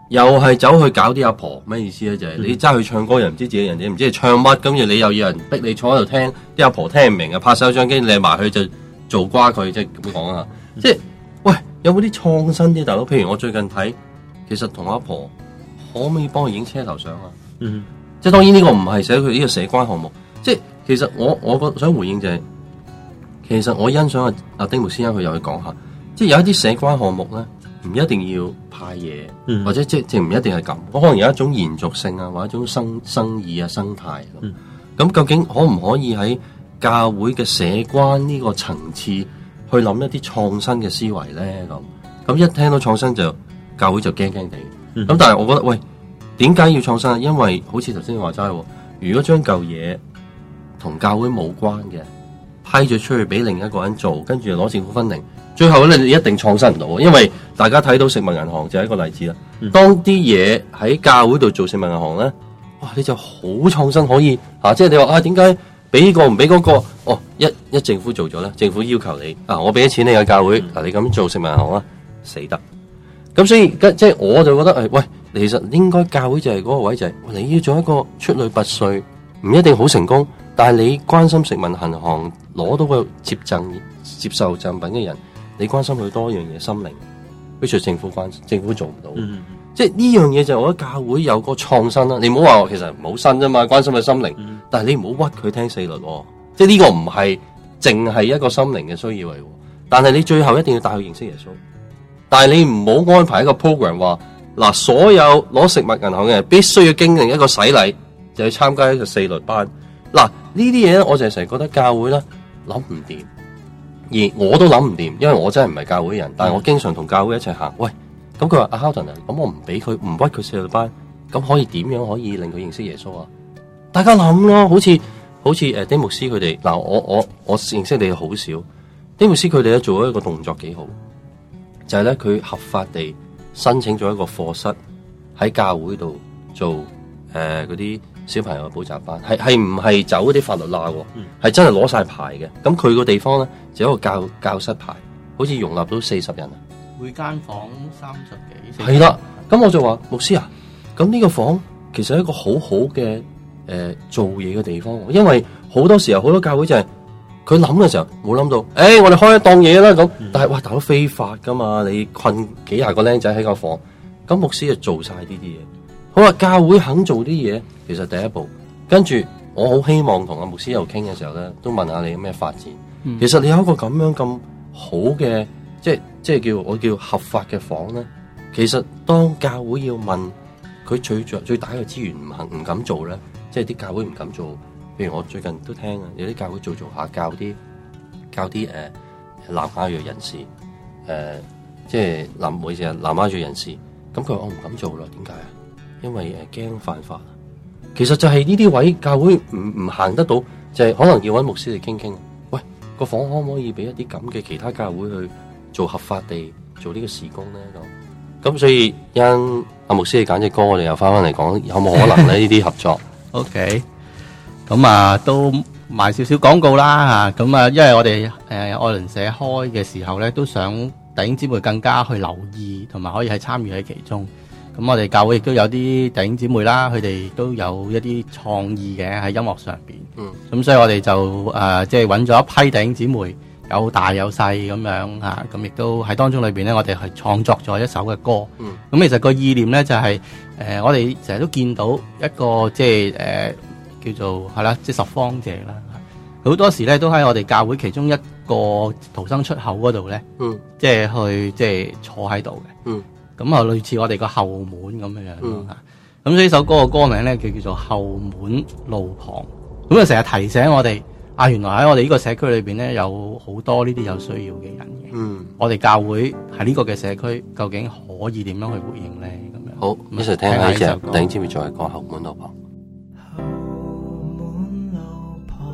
又係走去搞啲阿婆，咩意思咧？就係、是、你揸去唱歌，又唔知自己人哋唔知係唱乜，跟住你又要人逼你坐喺度聽，啲阿婆聽唔明啊，拍手掌機你埋去就做瓜佢，即係咁講啊！即係喂，有冇啲創新啲大佬？譬如我最近睇，其實同阿婆可唔可以幫佢影車頭相啊？嗯，即係當然呢個唔係寫佢呢個社關項目，即係其實我我覺想回應就係、是，其實我欣賞阿阿丁牧先生佢又去講下，即係有一啲社關項目咧。唔一定要派嘢，嗯、或者即即唔一定係咁，可能有一種延續性啊，或者一種生生意啊、生態咁。咁、嗯、究竟可唔可以喺教會嘅社關呢個層次去諗一啲創新嘅思維咧？咁咁一聽到創新就教會就驚驚地。咁、嗯、但係我覺得喂，點解要創新啊？因為好似頭先你話齋，如果將舊嘢同教會冇關嘅批咗出去俾另一個人做，跟住攞政府分零。最後咧，你一定創新唔到，因為大家睇到食物銀行就係一個例子啦。嗯、當啲嘢喺教會度做食物銀行咧，哇！你就好創新，可以啊，即係你話啊，點解俾呢個唔俾嗰個？哦，一一政府做咗咧，政府要求你啊，我俾咗錢你嘅教會，嗱、嗯、你咁做食物銀行啦，死得。咁所以即係我就覺得誒，喂，其實應該教會就係嗰個位就係、是，你要做一個出類拔萃，唔一定好成功，但係你關心食物銀行攞到個接贈接受贈品嘅人。你關心佢多一樣嘢，心靈，好似政府關政府做唔到，嗯、即係呢樣嘢就我覺得教會有個創新啦。你唔好話其實唔好新啫嘛，關心佢心靈，嗯、但係你唔好屈佢聽四律，即係呢個唔係淨係一個心靈嘅需要嚟。但係你最後一定要帶佢認識耶穌。但係你唔好安排一個 program 話嗱，所有攞食物銀行嘅人必須要經歷一個洗禮，就去參加一個四律班。嗱呢啲嘢咧，我就成日覺得教會咧諗唔掂。而我都諗唔掂，因為我真係唔係教會人，但係我經常同教會一齊行。喂，咁佢話阿 Houghton 啊，咁我唔俾佢，唔屈佢四律班，咁可以點樣可以令佢認識耶穌啊？大家諗咯，好似好似誒丁牧師佢哋嗱，我我我認識你好少，丁牧師佢哋咧做咗一個動作幾好，就係咧佢合法地申請咗一個課室喺教會度做誒嗰啲小朋友嘅補習班，係係唔係走嗰啲法律罅喎？係、嗯、真係攞晒牌嘅。咁佢個地方咧就有一個教教室牌，好似容納到四十人啊。 每間房三十幾。 係啦，咁我就話牧師啊，咁呢個房其實係一個好好嘅誒做嘢嘅地方，因為好多時候好多教會就係佢諗嘅時候冇諗到，誒、欸、我哋開一檔嘢啦咁，嗯、但係哇大佬非法噶嘛，你困幾廿個僆仔喺個房，咁牧師就做晒呢啲嘢。好啦，教會肯做啲嘢，其實第一步，跟住我好希望同阿牧師又傾嘅時候咧，都問下你有咩發展。嗯、其實你有一個咁樣咁好嘅，即係即係叫我叫合法嘅房咧。其實當教會要問佢最最最大嘅資源唔肯唔敢做咧，即係啲教會唔敢做。譬如我最近都聽啊，有啲教會做做下教啲教啲誒、呃、南亞裔人士，誒、呃、即係南每隻南亞裔人士，咁佢話我唔敢做啦，點解啊？因為誒驚犯法，其實就係呢啲位教會唔唔行得到，就係、是、可能要揾牧師嚟傾傾。喂，個房可唔可以俾一啲咁嘅其他教會去做合法地做呢個事工咧？咁咁所以因阿牧師你揀隻歌，我哋又翻翻嚟講，有冇可能咧呢啲合作 ？OK，咁啊都賣少少廣告啦嚇。咁啊，因為我哋誒、呃、愛鄰社開嘅時候咧，都想弟兄姊妹更加去留意，同埋可以係參與喺其中。咁我哋教會亦都有啲弟兄姊妹啦，佢哋都有一啲創意嘅喺音樂上邊。嗯，咁所以我哋就誒即係揾咗一批弟兄姊妹，有大有細咁樣嚇，咁亦都喺當中裏邊咧，我哋係創作咗一首嘅歌。嗯，咁其實個意念咧就係、是、誒、呃，我哋成日都見到一個即係誒、呃、叫做係啦，即係拾荒者啦。好多時咧都喺我哋教會其中一個逃生出口嗰度咧，嗯，即係去即係坐喺度嘅。嗯。咁啊，類似我哋個後門咁樣樣咯嚇。咁所以呢首歌嘅歌名咧，叫叫做後門路旁。咁啊，成日提醒我哋啊，原來喺我哋呢個社區裏邊咧，有好多呢啲有需要嘅人嘅。嗯，我哋教會喺呢個嘅社區，究竟可以點樣去回應咧？咁樣好，一齊聽下呢隻《弟兄姊妹再講後門路旁》。 後門路旁，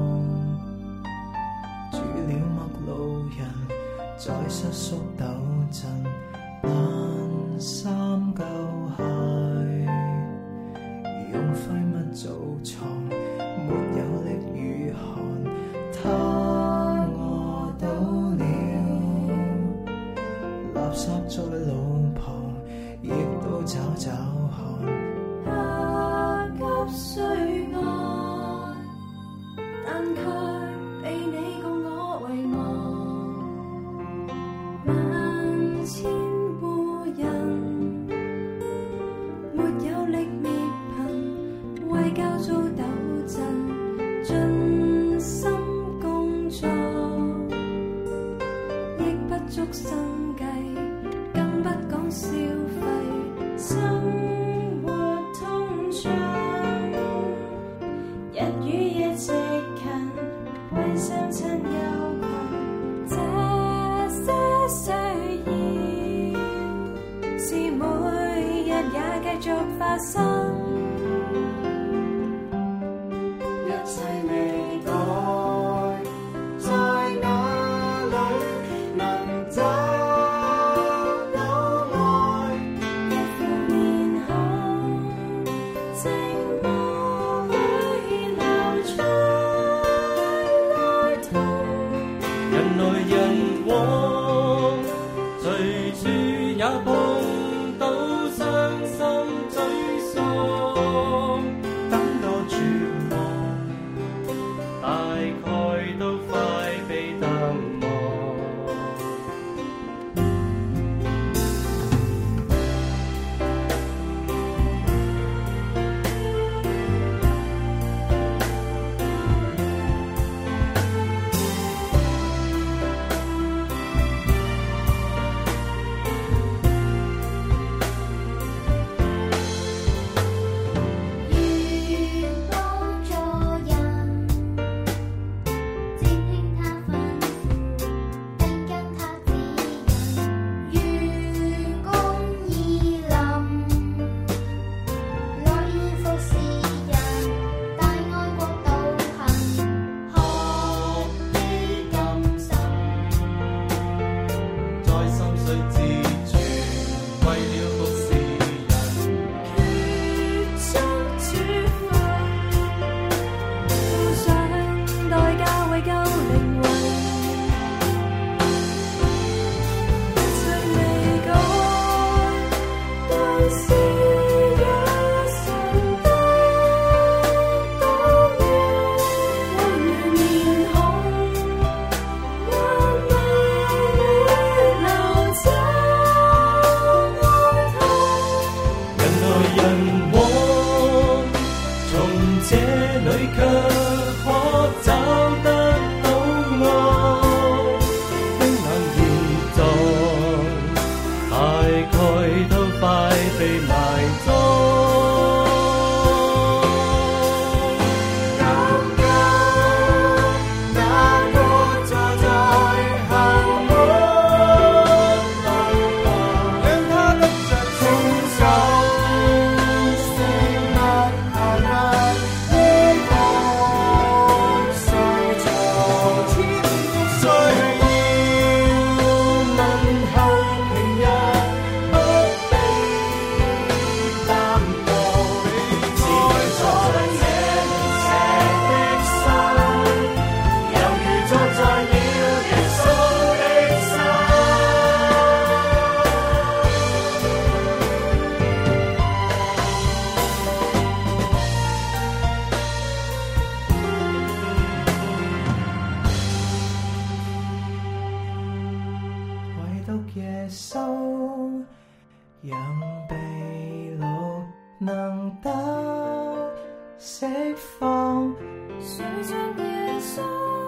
住了陌路人，在瑟縮抖震。爛衫舊鞋，用廢物做床，沒有力御寒。他餓到了，垃圾在路旁，亦都找沒有力滅貧，為教做鬥陣，盡心工作，亦不足生計，更不講消費，生活通脹，日與夜直勤，為相親憂困，這些需要是每日也繼續發生，一切未改，在哪裏能找到愛？一副面孔，寂寞裏流出哀痛，人來人往，隨處也碰到傷心沮喪，等到絕望，大概都快被淡忘。願幫助人，接聽他吩咐，並跟他指引。願公義臨，樂意服侍人，大愛國道行，學基甘心，在心碎自存，為了服侍人。決心處罰，付上代價為救靈魂，一切未改，但是也曾得到愛，溫暖面孔，慢慢會流走哀痛。人來人往，從這裏卻可找得到愛，冰冷現狀，大概都快被埋葬。感覺那個坐在行門對岸，讓他得着清手，食物行物衣服睡床，需要問候平日不必擔當，愛在這石的心，猶如坐在了耶穌的身。唯獨耶穌，讓被擄能得釋放。誰像耶穌，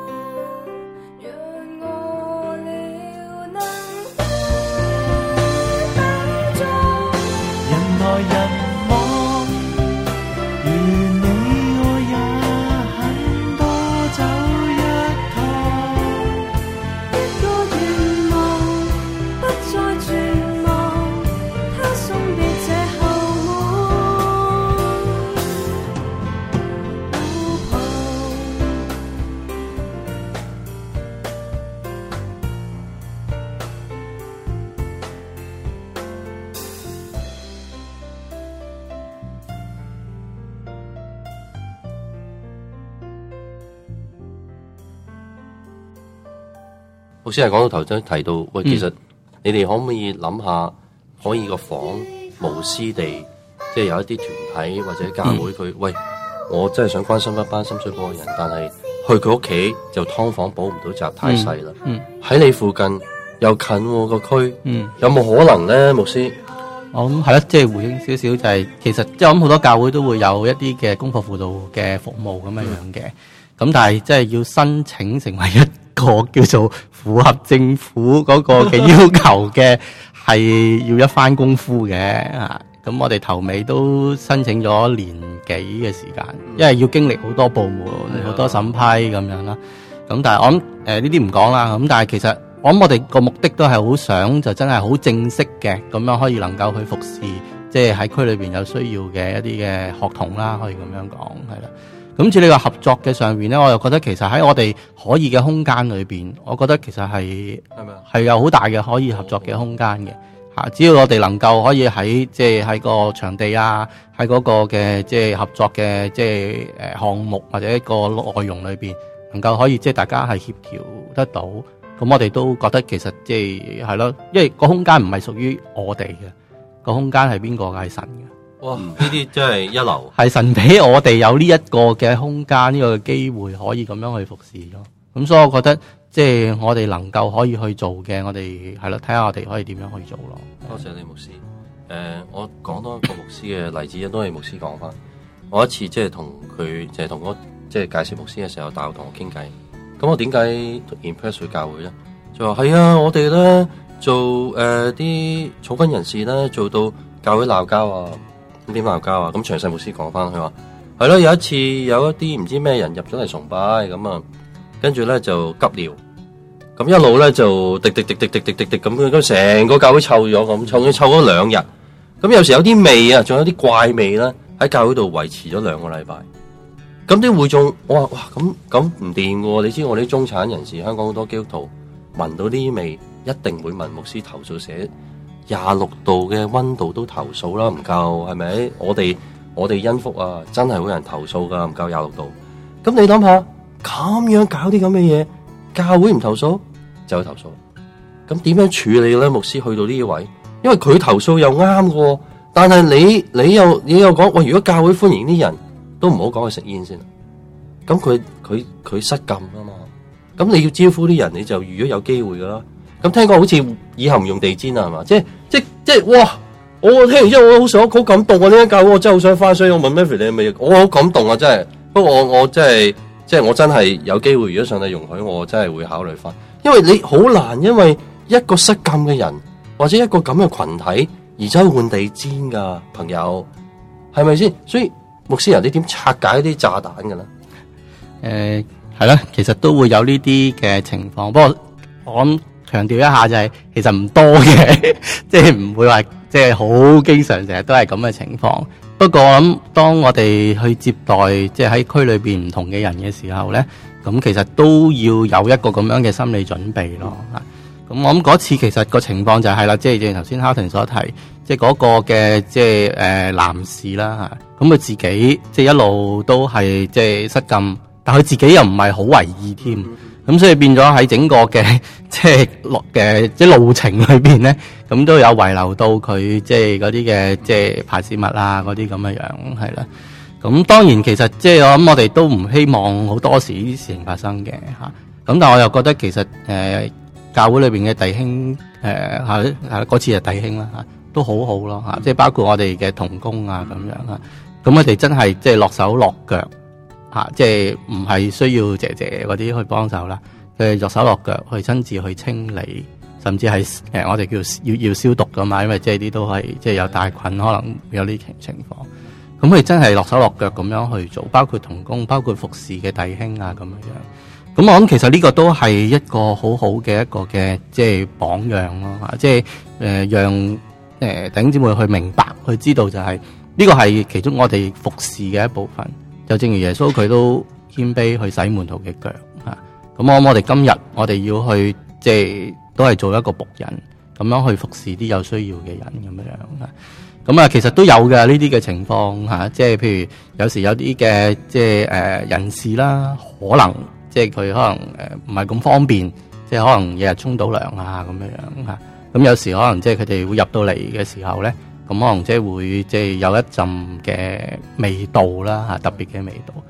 讓我了能得寶藏。人來人往，如你我也很多走一趟。一個願望，不再絕望，他送別這後門路旁。 老師係講到頭先提到，喂，其實你哋可唔可以諗下，可以個房無私地，即係有一啲團體或者教會佢，喂，我真係想關心一班深水埗嘅人，但係去佢屋企就劏房補唔到閘，太細啦。喺、 嗯你附近又近喎、個區， 嗯有冇可能咧，牧師？ 我諗係啦，即係回應少少就係、是、其實即係我諗好多教會都會有一啲嘅功課輔導嘅服務咁樣樣嘅，咁、嗯、但係即係要申請成為一個叫做符合政府嗰個嘅要求嘅，係要一番功夫嘅啊。咁我哋頭尾都申請咗年幾嘅時間，因為要經歷好多部門、好、嗯、多審批咁樣啦。咁但係我諗誒呢啲唔講啦。咁但係其實我諗我哋個目的都係好想就真係好正式嘅咁樣可以能夠去服侍，即係喺區裏邊有需要嘅一啲嘅學童啦，可以咁樣講係啦。咁至呢個合作嘅上邊咧，我又覺得其實喺我哋可以嘅空間裏邊，我覺得其實係係咪係有好大嘅可以合作嘅空間嘅。吓，只要我哋能夠可以喺即係喺個場地啊，喺嗰個嘅即係合作嘅即係誒項目或者一個內容裏邊，能夠可以即係大家係協調得到，咁我哋都覺得其實即係係咯，因為個空間唔係屬於我哋嘅，個空間係邊個嘅？係神嘅。 哇！呢啲真係一流， 係神俾我哋有呢一個嘅空間，呢個機會可以咁樣去服侍咯。咁所以我覺得。即係我哋能夠可以去做嘅，我哋係咯，睇下我哋可以點樣去做咯。 多謝你牧師。誒、呃，我講多一個牧師嘅例子，都係牧師講翻。我一次即係同佢，就係同我即係介紹牧師嘅時候，大學同我傾偈。咁我點解 impress 佢教會咧？就話係啊，我哋咧做誒啲、呃、草根人士咧，做到教會鬧交啊，咁點鬧交啊？咁詳細牧師講翻，佢話係咯，有一次有一啲唔知咩人入咗嚟崇拜咁啊。跟住咧就急尿，咁一路咧就滴滴滴滴滴滴滴滴咁，咁成個教會臭咗咁，臭咗臭咗兩日。咁有時有啲味啊，仲有啲怪味啦，喺教會度維持咗兩個禮拜。咁啲會眾，我話哇，咁咁唔掂嘅喎。你知我啲中產人士，香港好多基督徒聞到啲味，一定會問牧師投訴，寫廿六度嘅溫度都投訴啦，唔夠係咪？我哋我哋恩福啊，真係會有人投訴噶，唔夠廿六度。咁你諗下？咁樣搞啲咁嘅嘢，教會唔投訴就去投訴。咁點樣處理咧？牧師去到呢位，因為佢投訴又啱嘅，但係你你又你又講，喂，如果教會歡迎啲人都唔好講佢食煙先。咁佢佢佢失禁啊嘛。咁你要招呼啲人，你就預咗有機會噶啦。咁聽講好似以後唔用地氈啊，係嘛？即係即係即係哇！我聽完之後我好想好感動啊！呢間教會我真係好想翻，所以我問 Matthew 你係咪？我好感動啊！真係。不過我我真係。即係我真係有機會，如果上帝容許，我真係會考慮翻。因為你好難，因為一個失禁嘅人或者一個咁嘅群體而走去換地氈噶，朋友係咪先？所以牧師人，你點拆解啲炸彈噶啦？ 誒係啦，其實都會有呢啲嘅情況。不過我諗強調一下就係、是，其實唔多嘅，即係唔會話即係好經常成日都係咁嘅情況。不過我諗，當我哋去接待即係喺區裏邊唔同嘅人嘅時候咧，咁其實都要有一個咁樣嘅心理準備咯。嚇，咁我諗嗰次其實個情況就係、是、啦，即係正如頭先 Hartin 所提，即係嗰個嘅即係誒男士啦嚇，咁佢自己即係一路都係即係失禁，但佢自己又唔係好為意添。咁所以變咗喺整個嘅即係落嘅即係路程裏邊咧，咁都有遺留到佢即係嗰啲嘅即係排泄物啊嗰啲咁嘅樣係啦。咁當然其實即係我諗我哋都唔希望好多時呢啲事情發生嘅嚇。咁但係我又覺得其實誒、呃、教會裏邊嘅弟兄誒係係嗰次係弟兄啦嚇，都好好咯嚇。即係包括我哋嘅同工啊咁樣嚇，咁我哋真係即係落手落腳。吓、啊，即係唔係需要姐姐嗰啲去幫手啦，佢落手落腳去親自去清理，甚至係誒、呃、我哋叫要要消毒噶嘛，因為即係啲都係即係有帶菌，可能有呢情情況。咁佢真係落手落腳咁樣去做，包括同工，包括服侍嘅弟兄啊咁樣樣。咁我諗其實呢個都係一個好好嘅一個嘅即係榜樣咯，吓，即係誒、呃、讓誒、呃、弟兄姊妹去明白，去知道就係、是、呢、這個係其中我哋服侍嘅一部分。就正如耶穌佢都謙卑去洗門徒嘅腳嚇，咁我我哋今日我哋要去即係都係做一個僕人，咁樣去服侍啲有需要嘅人咁樣樣嚇。咁啊，其實都有嘅呢啲嘅情況嚇，即係譬如有時有啲嘅即係誒人士啦，可能即係佢可能誒唔係咁方便，即係可能日日沖到涼啊咁樣樣嚇。咁有時可能即係佢哋會入到嚟嘅時候咧。咁可能即係會即係有一陣嘅味道啦嚇，特別嘅味道。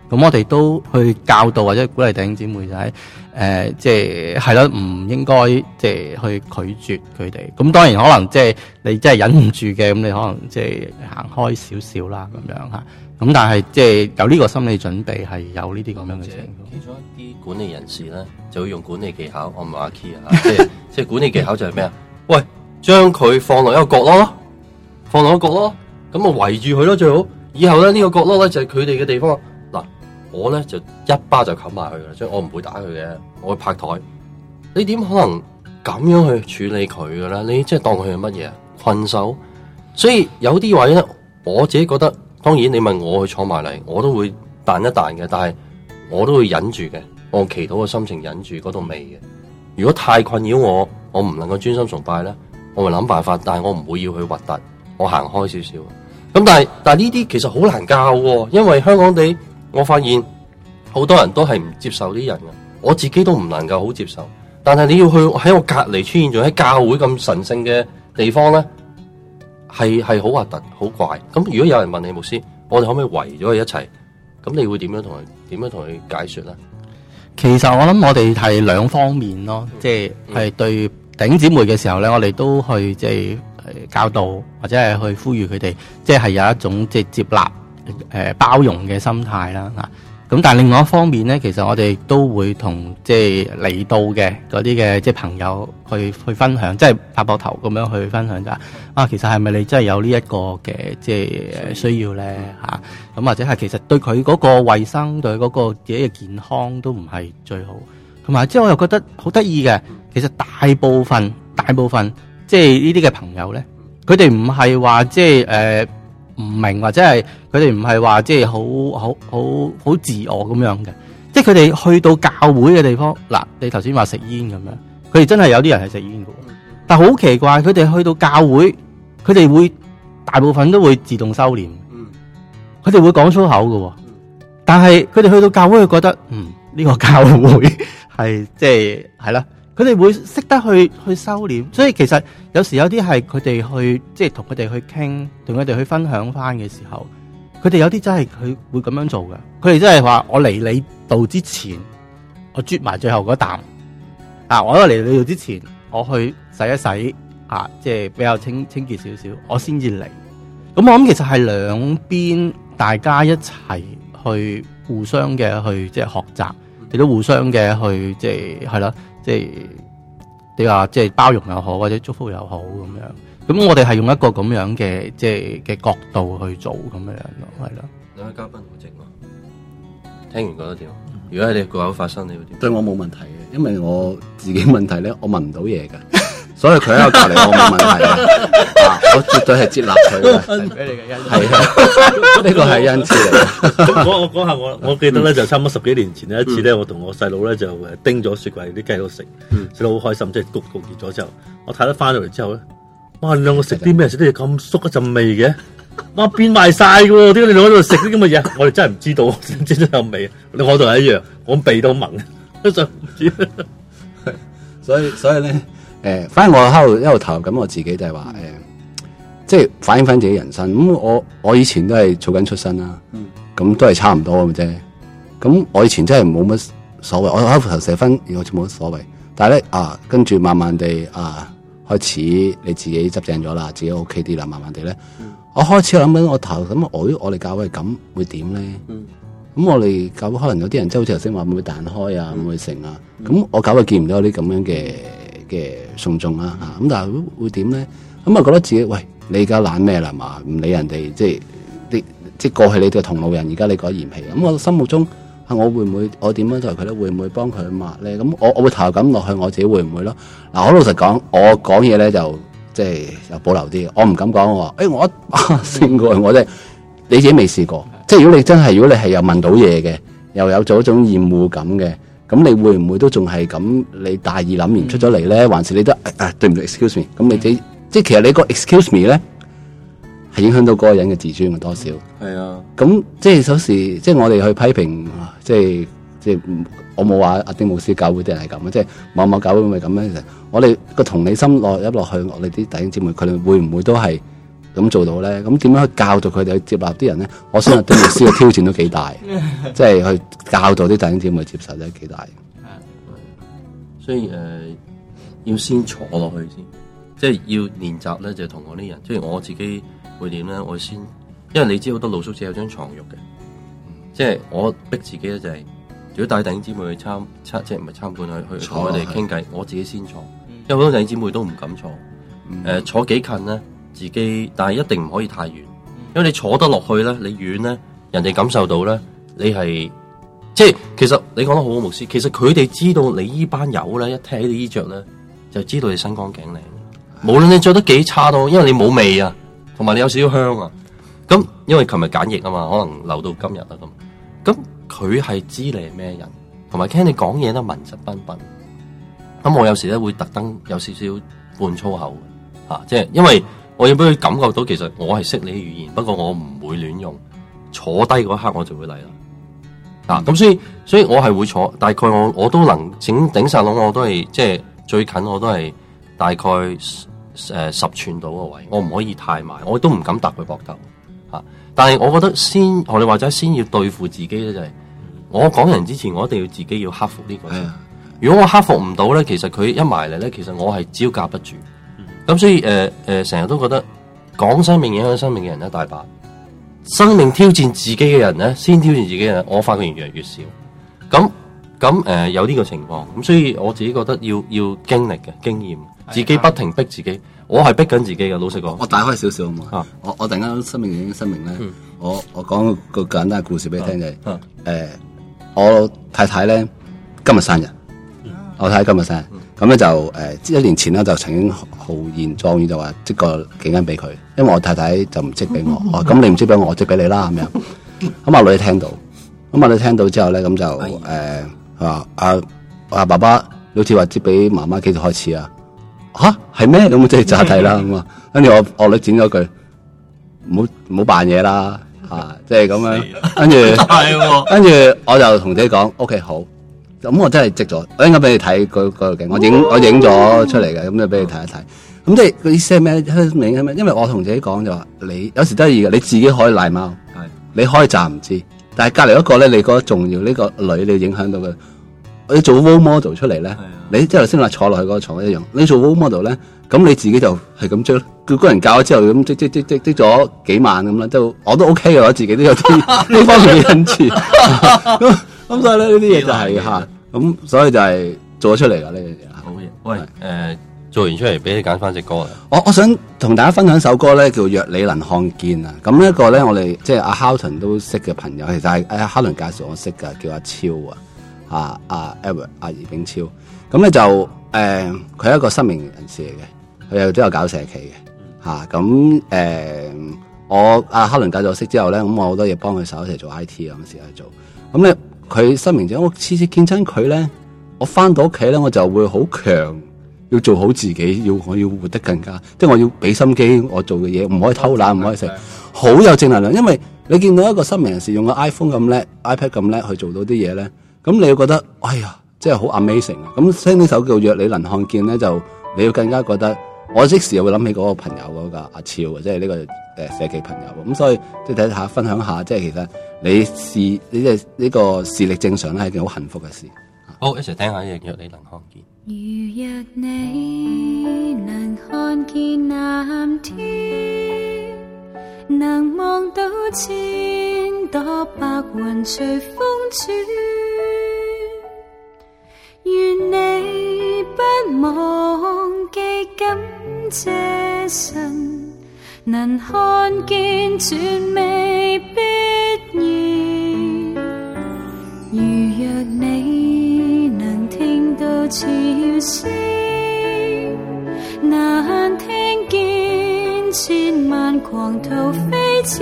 咁我哋都去教導或者鼓勵弟兄姊妹就係、是、誒、呃，即係係咯，唔應該即係去拒絕佢哋。咁當然可能即係你真係忍唔住嘅，咁你可能即係行開少少啦咁樣嚇。咁但係即係有呢個心理準備係有呢啲咁樣嘅情況。 其中一啲管理人士咧，就會用管理技巧。我唔係阿 Key 啊，即係即係管理技巧就係咩啊？喂，將佢放落一個角落咯，放落一個角落，咁啊圍住佢咯最好。以後咧呢、這個角落咧就係佢哋嘅地方。嗱，我咧就一巴就冚埋佢嘅，所以我唔會打佢嘅，我會拍台。你點可能咁樣去處理佢嘅咧？你即係當佢係乜嘢啊？困獸。所以有啲位咧，我自己覺得。當然，你問我去坐埋嚟，我都會彈一彈嘅，但係我都會忍住嘅，我祈禱嘅心情忍住嗰度味嘅。如果太困擾我，我唔能夠專心崇拜咧，我會諗辦法，但係我唔會要去核突，我行開少少。咁但係但係呢啲其實好難教喎，因為香港地我發現好多人都係唔接受啲人嘅，我自己都唔能夠好接受。但係你要去喺我隔離出現咗喺教會咁神聖嘅地方咧。係係好核突，好怪。咁如果有人問你牧師，我哋可唔可以圍咗佢一齊？咁你會點樣同佢點樣同佢解說咧？ 其實我諗我哋係兩方面咯，嗯、即係係對弟兄姊妹嘅時候咧，我哋都去即係教導或者係去呼籲佢哋，即係有一種即係接納誒、呃、包容嘅心態啦嚇。咁但係另外一方面咧，其實我哋都會同即係嚟到嘅嗰啲嘅即係朋友去去分享，即係拍膊頭咁樣去分享就啊，其實係咪你真係有呢一個嘅即係需要咧嚇？咁或者係其實對佢嗰個衞生對嗰個自己嘅健康都唔係最好。同埋即係我又覺得好得意嘅，其實大部分大部分即係呢啲嘅朋友咧，佢哋唔係話即係誒唔明或者係佢哋唔係話即係好好好好自我咁樣嘅，即係佢哋去到教會嘅地方嗱，你頭先話食煙咁樣，佢哋真係有啲人係食煙嘅，但係好奇怪，佢哋去到教會，佢哋會大部分都會自動收斂，佢哋會講粗口嘅，但係佢哋去到教會，佢覺得嗯呢個教會係即係係啦。佢哋會識得去去收斂，所以其實有時有啲係佢哋去即係同佢哋去傾，同佢哋去分享翻嘅時候，佢哋有啲真係佢會咁樣做嘅。佢哋真係話：我嚟你度之前，我啜埋最後嗰啖啊！我嚟你度之前，我去洗一洗啊，即係比較清清潔少少，我先至嚟。咁我諗其實係兩邊大家一齊去互相嘅去即係學習，亦都互相嘅去即係係啦。即係你話即係包容又好，或者祝福又好咁樣。咁我哋係用一個咁樣嘅即係嘅角度去做咁樣咯，係啦。 兩位嘉賓好靜喎，聽完覺得點？如果係你個口發生，你會點？ 對我冇問題嘅，因為我自己問題咧，我聞唔到嘢㗎。所以佢喺我隔離，我冇問題啊！我絕對係接納佢嘅， 係俾你嘅恩賜， 係啊，呢個係恩賜嚟。 我我講下我，我記得咧就差唔多十幾年前咧一次咧，我同我細佬咧就誒叮咗雪櫃啲雞喺度食，食到好開心，即係焗焗熱咗之後，我睇得翻到嚟之後咧，哇！你兩個食啲咩？食啲嘢咁縮一陣味嘅，哇！變賣晒嘅喎，點解你兩個喺度食啲咁嘅嘢？我哋真係唔知道，唔知都有味。你我同係一樣，我鼻都聞，都就唔知。 所以所以咧。誒，反正我喺度一路投入緊我自己，就係話誒，即係反映翻自己人生。咁我我以前都係做緊出身啦，咁、嗯、都係差唔多嘅啫。咁我以前真係冇乜所謂，我喺頭射分，好似冇乜所謂。但係咧啊，跟住慢慢地啊，開始你自己執正咗啦，自己 OK 啲啦，慢慢地咧，嗯、我開始諗緊我頭咁，我我哋教會咁會點咧？咁、嗯、我哋教會可能有啲人即係好似頭先話會唔會彈開啊，會唔會成啊？咁、嗯、我教會見唔到啲咁樣嘅嘅送眾啦嚇，咁但係會會點咧？咁啊覺得自己喂，你而家懶咩啦嘛？唔理人哋，即係啲即係過去你哋同路人，而家你覺得嫌棄。咁我心目中啊，我會唔會我點樣對佢咧？會唔會幫佢抹咧？咁我我會投入咁落去，我自己會唔會咯？嗱，我老實講，我講嘢咧就即係有保留啲，我唔敢講我話，誒我勝過我即係你自己未試過。即係如果你真係，如果你係有問到嘢嘅，又有做一種厭惡感嘅。咁你會唔會都仲係咁？你大意諗完出咗嚟咧，還是你都誒、啊、對唔住 excuse me？咁你自己即係其實你個 excuse me 咧係影響到嗰個人嘅自尊嘅多少？係啊。咁即係有時即係我哋去批評，即係即係我冇話阿丁牧師教會啲人係咁啊，即係某某教會咪咁樣。其實我哋個同理心落一落去，我哋啲弟兄姊妹佢哋會唔會都係咁做到咧？咁點樣去教導佢哋去接納啲人咧？我相信對牧師嘅挑戰都幾大，即係去教導啲弟兄姊妹接受都幾大。 所以誒、呃，要先坐落去先，即係要練習咧，就同我啲人，即係我自己會點咧？我先，因為你知好多露宿者有張床褥嘅，即係我逼自己咧就係、是，如果帶弟兄姊妹去參參，即係唔係參觀去去同佢哋傾偈，我自己先坐，因為好多弟兄姊妹都唔敢坐，誒、嗯呃、坐幾近咧，自己，但係一定唔可以太遠，因為你坐得落去咧，你遠咧，人哋感受到咧，你係。即係其實你講得好好，牧師。其實佢哋知道你依班友咧，一睇你衣着咧，就知道你身光頸靚。無論你着得幾差都，因為你冇味啊，同埋你有少少香啊。咁因為琴日簡易啊嘛，可能留到今日啊咁。咁佢係知你係咩人，同埋聽你講嘢咧文質彬彬。咁我有時咧會特登有少少半粗口嘅吓，即係因為我要俾佢感覺到，其實我係識你嘅語言，不過我唔會亂用。坐低嗰一刻我就會嚟啦。啊，咁所以，所以我係會坐，大概我我都能整頂晒籠，我都係即係最近我都係大概誒、呃、十寸到個位，我唔可以太埋，我都唔敢搭佢膊頭嚇。但係我覺得先，學你話齋，先要對付自己咧，就係、是、我講人之前，我一定要自己要克服呢個先。如果我克服唔到咧，其實佢一埋嚟咧，其實我係招架不住。咁所以誒誒，成、呃、日都覺得講生命影響生命嘅人一大把。生命挑戰自己嘅人咧，先挑戰自己嘅人，我發覺越嚟越少。咁咁誒有呢個情況，咁所以我自己覺得要要經歷嘅經驗，自己不停逼自己。我係逼緊自己嘅，老實講。 我大開少少好嘛、啊？我我突然間生命影響生命咧、嗯，我我講個簡單嘅故事俾你聽就係、是，誒、啊呃，我太太咧今日生日，嗯、我太太今日生日。嗯咁咧就誒、呃，一年前咧就曾經豪言壯語就話織個頸巾俾佢，因為我太太就唔織俾我，哦咁你唔織俾我，我織俾你啦咁樣。咁阿女聽到，咁阿女聽到之後咧，咁就誒話阿阿爸爸，你好似話織俾媽媽幾時開始啊？吓係咩？咁即係詐睇啦咁啊！跟住我我女剪咗句，唔好唔好扮嘢啦嚇，即係咁樣。跟住跟住我就同自己講 ，OK 好。咁我真係織咗，我應該俾你睇嗰嗰個鏡，我影我影咗出嚟嘅，咁就俾你睇一睇。咁即係個意思係咩？明係咩？因為我同自己講就話，你有時得意嘅，你自己可以賴貓，你可以詐唔知，但係隔離一個咧，你覺得重要呢、呢個女你影響到嘅，你做 role model 出嚟咧，你即係頭先話坐落去嗰個床一樣，你做 role model 咧，咁你自己就係咁織，佢個人教咗之後咁織織織織織咗幾萬咁啦，都我都 OK 嘅，我自己都有啲呢方面嘅恩賜。咁所以咧呢啲嘢就係、是、吓，咁所以就係做咗出嚟噶呢樣嘢。 好嘢，喂，誒、呃，做完出嚟俾你揀翻隻歌啊！ 我我想同大家分享一首歌咧，叫《若你能看見》啊。咁呢一個咧，我哋即係阿 Houghton 都識嘅朋友，其實係阿 Houghton 介紹我識噶，叫阿超啊，阿阿 Edward 阿葉炳超。咁咧就誒，佢、呃、係一個失明人士嚟嘅，佢又都有搞社企嘅吓。咁、啊、誒、呃，我阿 Houghton 介紹我識之後咧，咁我好多嘢幫佢手一齊做 I T 咁時去做。咁咧。佢失明者，我次次見親佢咧，我翻到屋企咧，我就會好強，要做好自己，要我要活得更加，即係我要俾心機，我做嘅嘢唔可以偷懶，唔可以食，好有正能量。因為你見到一個失明人士用個 iPhone 咁叻 ，iPad 咁叻去做到啲嘢咧，咁你會覺得，哎呀，真係好 amazing 啊！咁聽呢首叫《若你能看見》咧，就你要更加覺得，我即時又會諗起嗰個朋友嗰個阿超，即係呢個誒社企朋友。咁所以即係睇下分享下，即係其實。你視你即係呢個視力正常咧，係一件好幸福嘅事。 好，一齊聽下《若你能看見》。 如若你能看見藍天，能望到千朵白雲隨風轉，願你不忘記感謝神，能看見全未必如若你能聽到潮聲，能聽見千萬狂濤飛濺，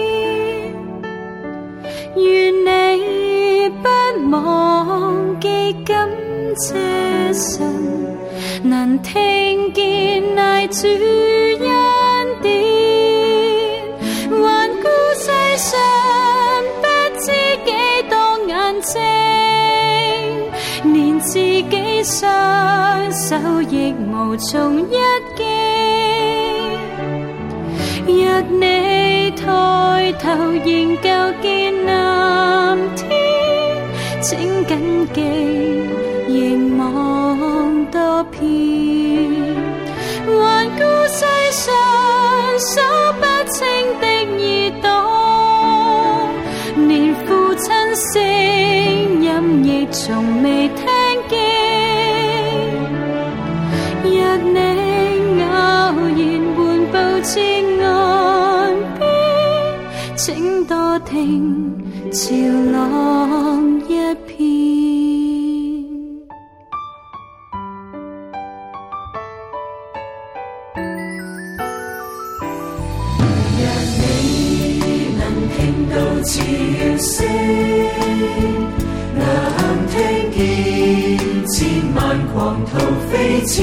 願你不忘記感謝神，能聽見愛主恩典，環顧世上不知幾多眼睛，連自己雙手亦無從一見， 若你抬頭仍舊見藍天，請緊記凝望多遍，環顧世上數不清的耳朵，連父親聲音亦從未聽見。若你偶然緩步至岸邊，請多聽潮浪一片。 潮聲能聽見千萬狂濤飛濺，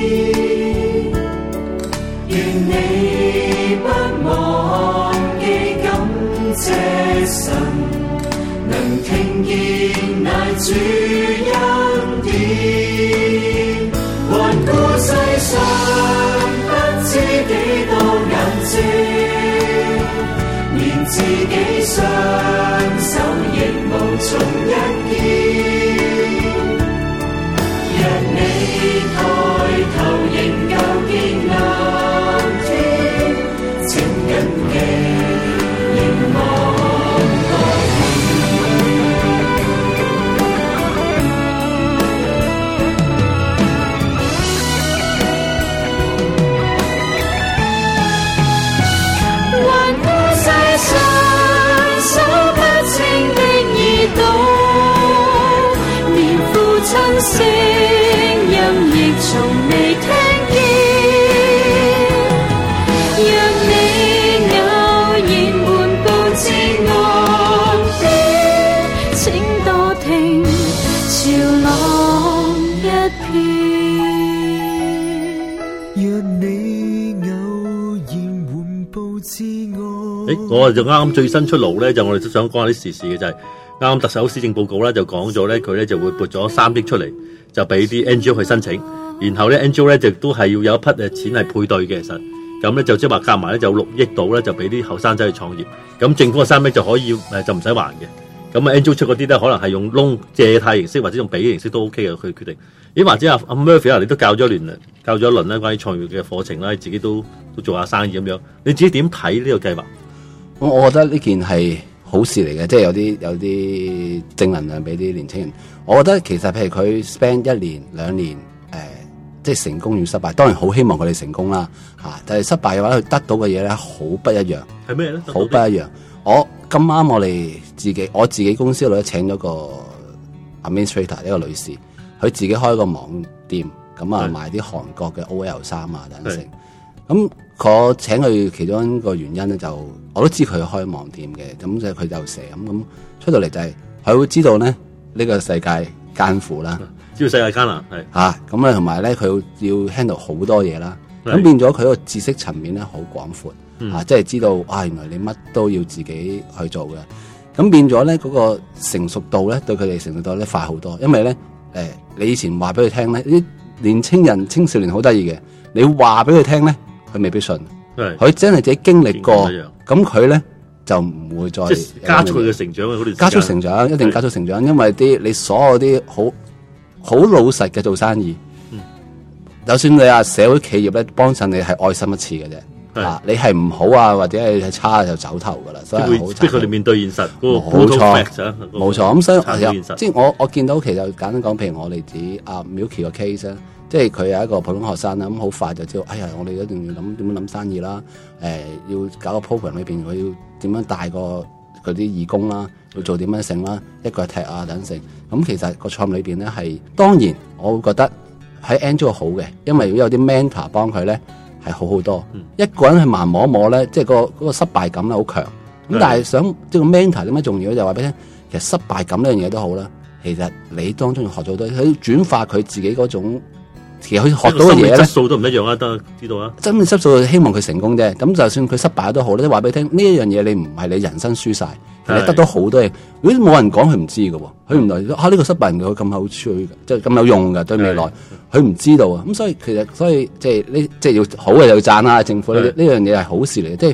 願你不忘記感謝神，能聽見乃主恩典，環顧世上不知幾多眼睛，連自己雙手亦無從一見。若你抬頭仍舊見藍天，請緊記凝望多環顧世上數不清的耳朵，連父親聲音亦從未聽見。若你偶然緩步至岸邊，請多聽潮浪一片。 若你偶然緩步至岸， 誒，我就啱啱最新出爐咧，就我哋都想講下啲時事嘅，就係啱啱特首施政報告咧就講咗咧，佢咧就會撥咗三億出嚟，就俾啲 N G O 去申請，然後咧 N G O 咧就都係要有一筆誒錢係配對嘅，其實咁咧就即係話夾埋咧就六億度咧就俾啲後生仔去創業，咁政府嘅三億就可以誒就唔使還嘅，咁啊 N G O 出嗰啲咧可能係用窿借貸形式或者用俾形式都 OK 嘅，佢決定。咦，或者阿阿 Murphy 啊，你都教咗一年教咗一輪咧關於創業嘅課程啦，你自己都都做下生意咁樣，你自己點睇呢個計劃？ 我我覺得呢件係好事嚟嘅，即係有啲有啲正能量俾啲年青人。我覺得其實譬如佢 spend 一年兩年，誒、呃，即係成功與失敗，當然好希望佢哋成功啦，嚇、啊。但係失敗嘅話，佢得到嘅嘢咧好不一樣。 係咩咧？ 好不一樣。我咁啱我哋自己我自己公司度咧請咗個 administrator 一個女士，佢自己開個網店，咁啊賣啲韓國嘅 O L 衫啊等等。咁我請佢其中一個原因咧，就我都知佢開網店嘅，咁就佢就成咁咁出到嚟就係、是、佢會知道咧呢、這個世界艱苦啦， 知道世界艱難係嚇咁咧，同埋咧佢要 handle 好多嘢啦，咁變咗佢個知識層面咧好廣闊嚇、嗯啊，即係知道啊原來你乜都要自己去做嘅，咁變咗咧嗰個成熟度咧對佢哋成熟度咧快好多，因為咧誒、呃、你以前話俾佢聽咧，啲年青人青少年好得意嘅，你話俾佢聽咧。佢未必信，佢真係自己經歷過，咁佢咧就唔會再即係加速佢嘅成長嘅嗰段。 加速成長一定加速成長，因為啲你所有啲好好老實嘅做生意，嗯、就算你話社會企業咧幫襯你係愛心一次嘅啫，啊你係唔好啊或者係差就走頭噶啦，所以好逼佢哋面對現實嗰個冇錯冇錯咁，所以即係我我見到其實簡單講，譬如我哋自己阿 Milky 個 case 咧。即係佢係一個普通學生啦，咁好快就知道，哎呀，我哋一定要諗點樣諗生意啦，誒、呃，要搞個 program 裏邊，佢要點樣帶個嗰啲義工啦，要做點樣成啦，一個踢啊等成。咁其實個創業裏邊咧係，當然我會覺得喺 N G O 好嘅，因為如果有啲 mentor 幫佢咧係好好多。嗯、一個人去盲摸摸咧，即係個嗰個失敗感咧好強。咁但係想即係個 mentor 點解重要咧？就話俾你聽，其實失敗感呢樣嘢都好啦。其實你當中要學咗好多，佢轉化佢自己嗰種。其實佢學到嘅嘢咧， 質素都唔一樣啊，得知道啊。 真嘅質素希望佢成功啫。咁就算佢失敗都好咧，話俾你聽呢一樣嘢，你唔係你人生輸晒，你得到好多嘢。如果冇人講，佢唔知嘅喎。佢唔來啊呢、這個失敗佢咁好處嘅，即係咁有用嘅對未來，佢唔知道啊。咁所以其實所以即係呢，即係要好嘅就要讚啦。政府呢呢樣嘢係好事嚟嘅，即係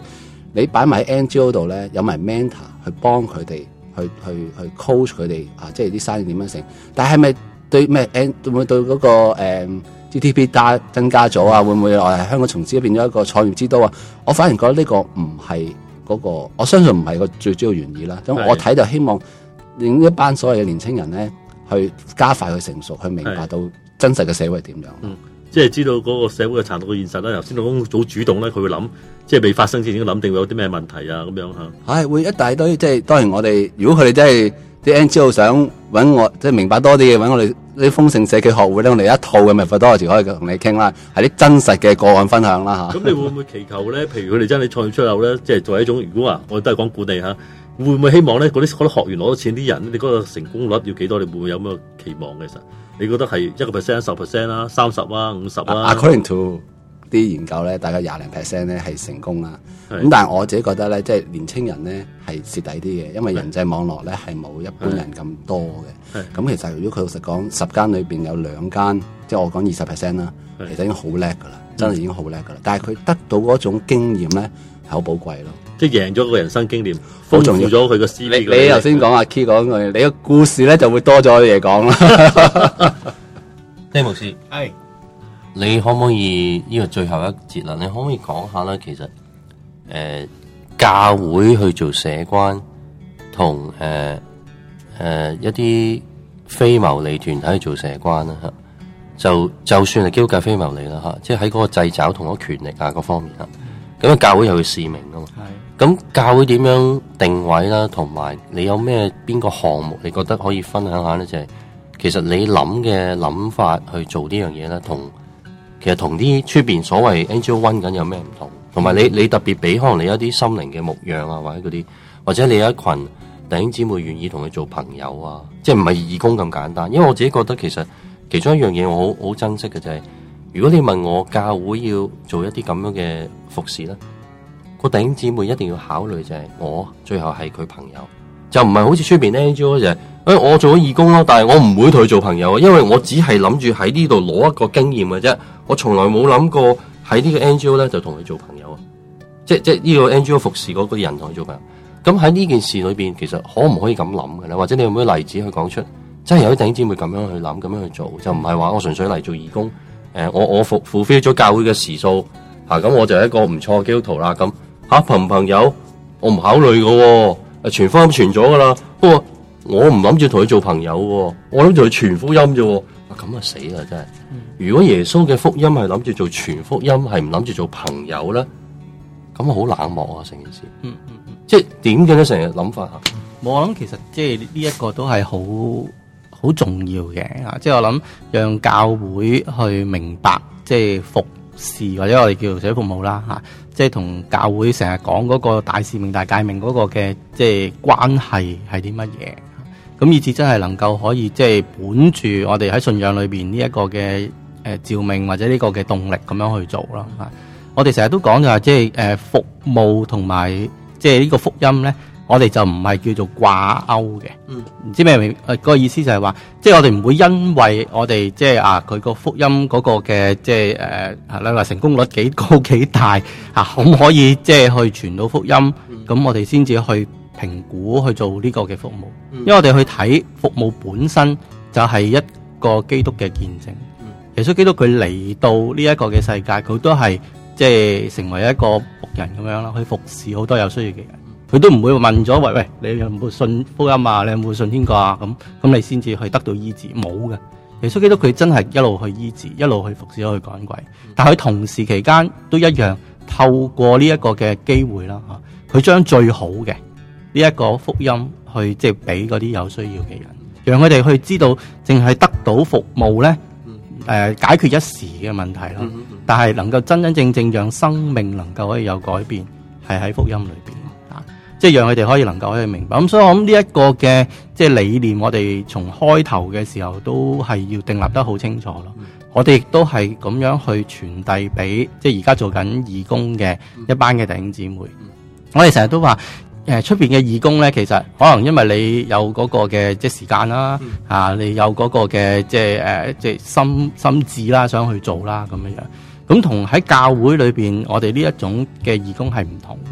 你擺埋喺 N G O 度咧，有埋 mentor 去幫佢哋，去去去 coach 佢哋啊，即係啲生意點樣成。但係咪對咩 N 會唔會對嗰、那個、嗯、G D P 加增加咗啊？會唔會誒香港從此變咗一個創業之都啊？我反而覺得呢個唔係嗰個，我相信唔係個最主要原意啦。咁我睇就希望令一班所謂嘅年青人咧，去加快去成熟，去明白到真實嘅社會係點樣。 嗯，即係知道嗰個社會嘅殘酷嘅現實啦。頭先老公好主動咧，佢會諗，即係未發生之前已經諗定會有啲咩問題啊咁樣嚇。 係會一大堆，即係當然我哋如果佢哋真係啲 N G O 想揾我，即係明白多啲嘅揾我哋啲豐盛社企學會咧，我哋一套嘅 methodology可以同你傾啦，係啲真實嘅個案分享啦嚇。 咁你會唔會祈求咧？譬如佢哋真係創業出口咧，即係作為一種，如果話我哋都係講管理嚇。會唔會希望咧嗰啲嗰啲學員攞到錢啲人，你嗰個成功率要幾多？你會唔會有咩期望嘅？其實你覺得係一個 percent、十 percent 啦、三十啊、五十啊 ？According to 啲研究咧，大概廿零 percent 咧係成功啦。咁但係我自己覺得咧，即係年青人咧係蝕底啲嘅，因為人際網絡咧係冇一般人咁多嘅。咁其實如果佢老實講，十間裏邊有兩間，即係我講二十 percent 啦，其實已經好叻噶啦，真係已經好叻噶啦。但係佢得到嗰種經驗咧係好寶貴咯。 即係贏咗個人生經驗，豐富咗佢個 C V。 你頭先講阿 Key 講句，你個故事咧就會多咗嘢講啦。 丁牧師，係你可唔可以呢個最後一節啦？你可唔可以講下咧？其實誒、呃、教會去做社關，同誒誒一啲非牟利團體去做社關啦嚇。就就算係基督教非牟利啦嚇，即係喺嗰個掣肘同嗰個權力啊各方面嚇。咁啊，教會有佢使命噶嘛？係。咁教會點樣定位啦？同埋你有咩邊個項目？你覺得可以分享下咧？就係、是、其實你諗嘅諗法去做呢樣嘢咧，同其實同啲出邊所謂 N G O One 緊有咩唔同？同埋你你特別俾可能你一啲心靈嘅牧養啊，或者嗰啲，或者你有一群弟兄姊妹願意同你做朋友啊，即係唔係義工咁簡單？因為我自己覺得其實其中一樣嘢我好好珍惜嘅就係、是。如果你問我教會要做一啲咁樣嘅服侍咧，個弟兄姊妹一定要考慮就係我最後係佢朋友，就唔係好似出邊 N G O 就係、是，誒、哎、我做咗義工咯，但係我唔會同佢做朋友，因為我只係諗住喺呢度攞一個經驗嘅啫，我從來冇諗過喺呢個 N G O 咧就同佢做朋友啊，即即呢個 N G O 服侍嗰個人同佢做朋友。咁喺呢件事裏邊，其實可唔可以咁諗嘅咧？或者你有冇例子去講出，真係有啲弟兄姊妹咁樣去諗，咁樣去做，就唔係話我純粹嚟做義工。誒、呃，我我付付飛咗教會嘅時數，吓、啊、咁我就係一個唔錯嘅基督徒啦。咁吓朋唔朋友，我唔考慮嘅，誒傳福音傳咗噶啦。不過我唔諗住同佢做朋友，我諗住去傳福音啫。啊咁啊死啦真係！如果耶穌嘅福音係諗住做傳福音，係唔諗住做朋友咧，咁啊好冷漠啊成件事。嗯嗯嗯，即係點嘅咧？成日諗法啊。 我諗其實即係呢一個都係好。好重要嘅啊！即係我諗，讓教會去明白，即係服侍或者我哋叫做社會服務啦嚇，即係同教會成日講嗰個大使命、大誡命嗰個嘅即係關係係啲乜嘢？咁以至真係能夠可以即係本住我哋喺信仰裏邊呢一個嘅誒召命或者呢個嘅動力咁樣去做啦嚇。我哋成日都講就係即係誒服務同埋即係呢個福音咧。我哋就唔係叫做掛鈎嘅，唔、嗯、知咩明？誒、呃，嗰個意思就係話，即係我哋唔會因為我哋即係啊佢個福音嗰個嘅即係誒，你、呃、話成功率幾高幾大啊，可唔可以即係去傳到福音？咁、嗯、我哋先至去評估去做呢個嘅服務，嗯、因為我哋去睇服務本身就係一個基督嘅見證。嗯、耶穌基督佢嚟到呢一個嘅世界，佢都係即係成為一個僕人咁樣啦，去服侍好多有需要嘅人。佢都唔會問咗，喂喂，你有冇信福音啊？你有冇信天國啊？咁咁你先至去得到醫治，冇嘅。耶穌基督佢真係一路去醫治，一路去服侍，一路去趕鬼。但係佢同時期間都一樣透過呢一個嘅機會啦，嚇，佢將最好嘅呢一個福音去即係俾嗰啲有需要嘅人，讓佢哋去知道，淨係得到服務咧，誒、呃、解決一時嘅問題咯。但係能夠真真正正讓生命能夠可以有改變，係喺福音裏邊。即係讓佢哋可以能夠可以明白，咁所以我諗呢一個嘅即係理念，我哋從開頭嘅時候都係要訂立得好清楚咯。嗯、我哋亦都係咁樣去傳遞俾即係而家做緊義工嘅一班嘅弟兄姊妹。嗯、我哋成日都話誒出邊嘅義工咧，其實可能因為你有嗰個嘅即係時間啦，嗯、啊你有嗰個嘅即係誒即係心心志啦，想去做啦咁樣樣。咁同喺教會裏邊，我哋呢一種嘅義工係唔同嘅。嗯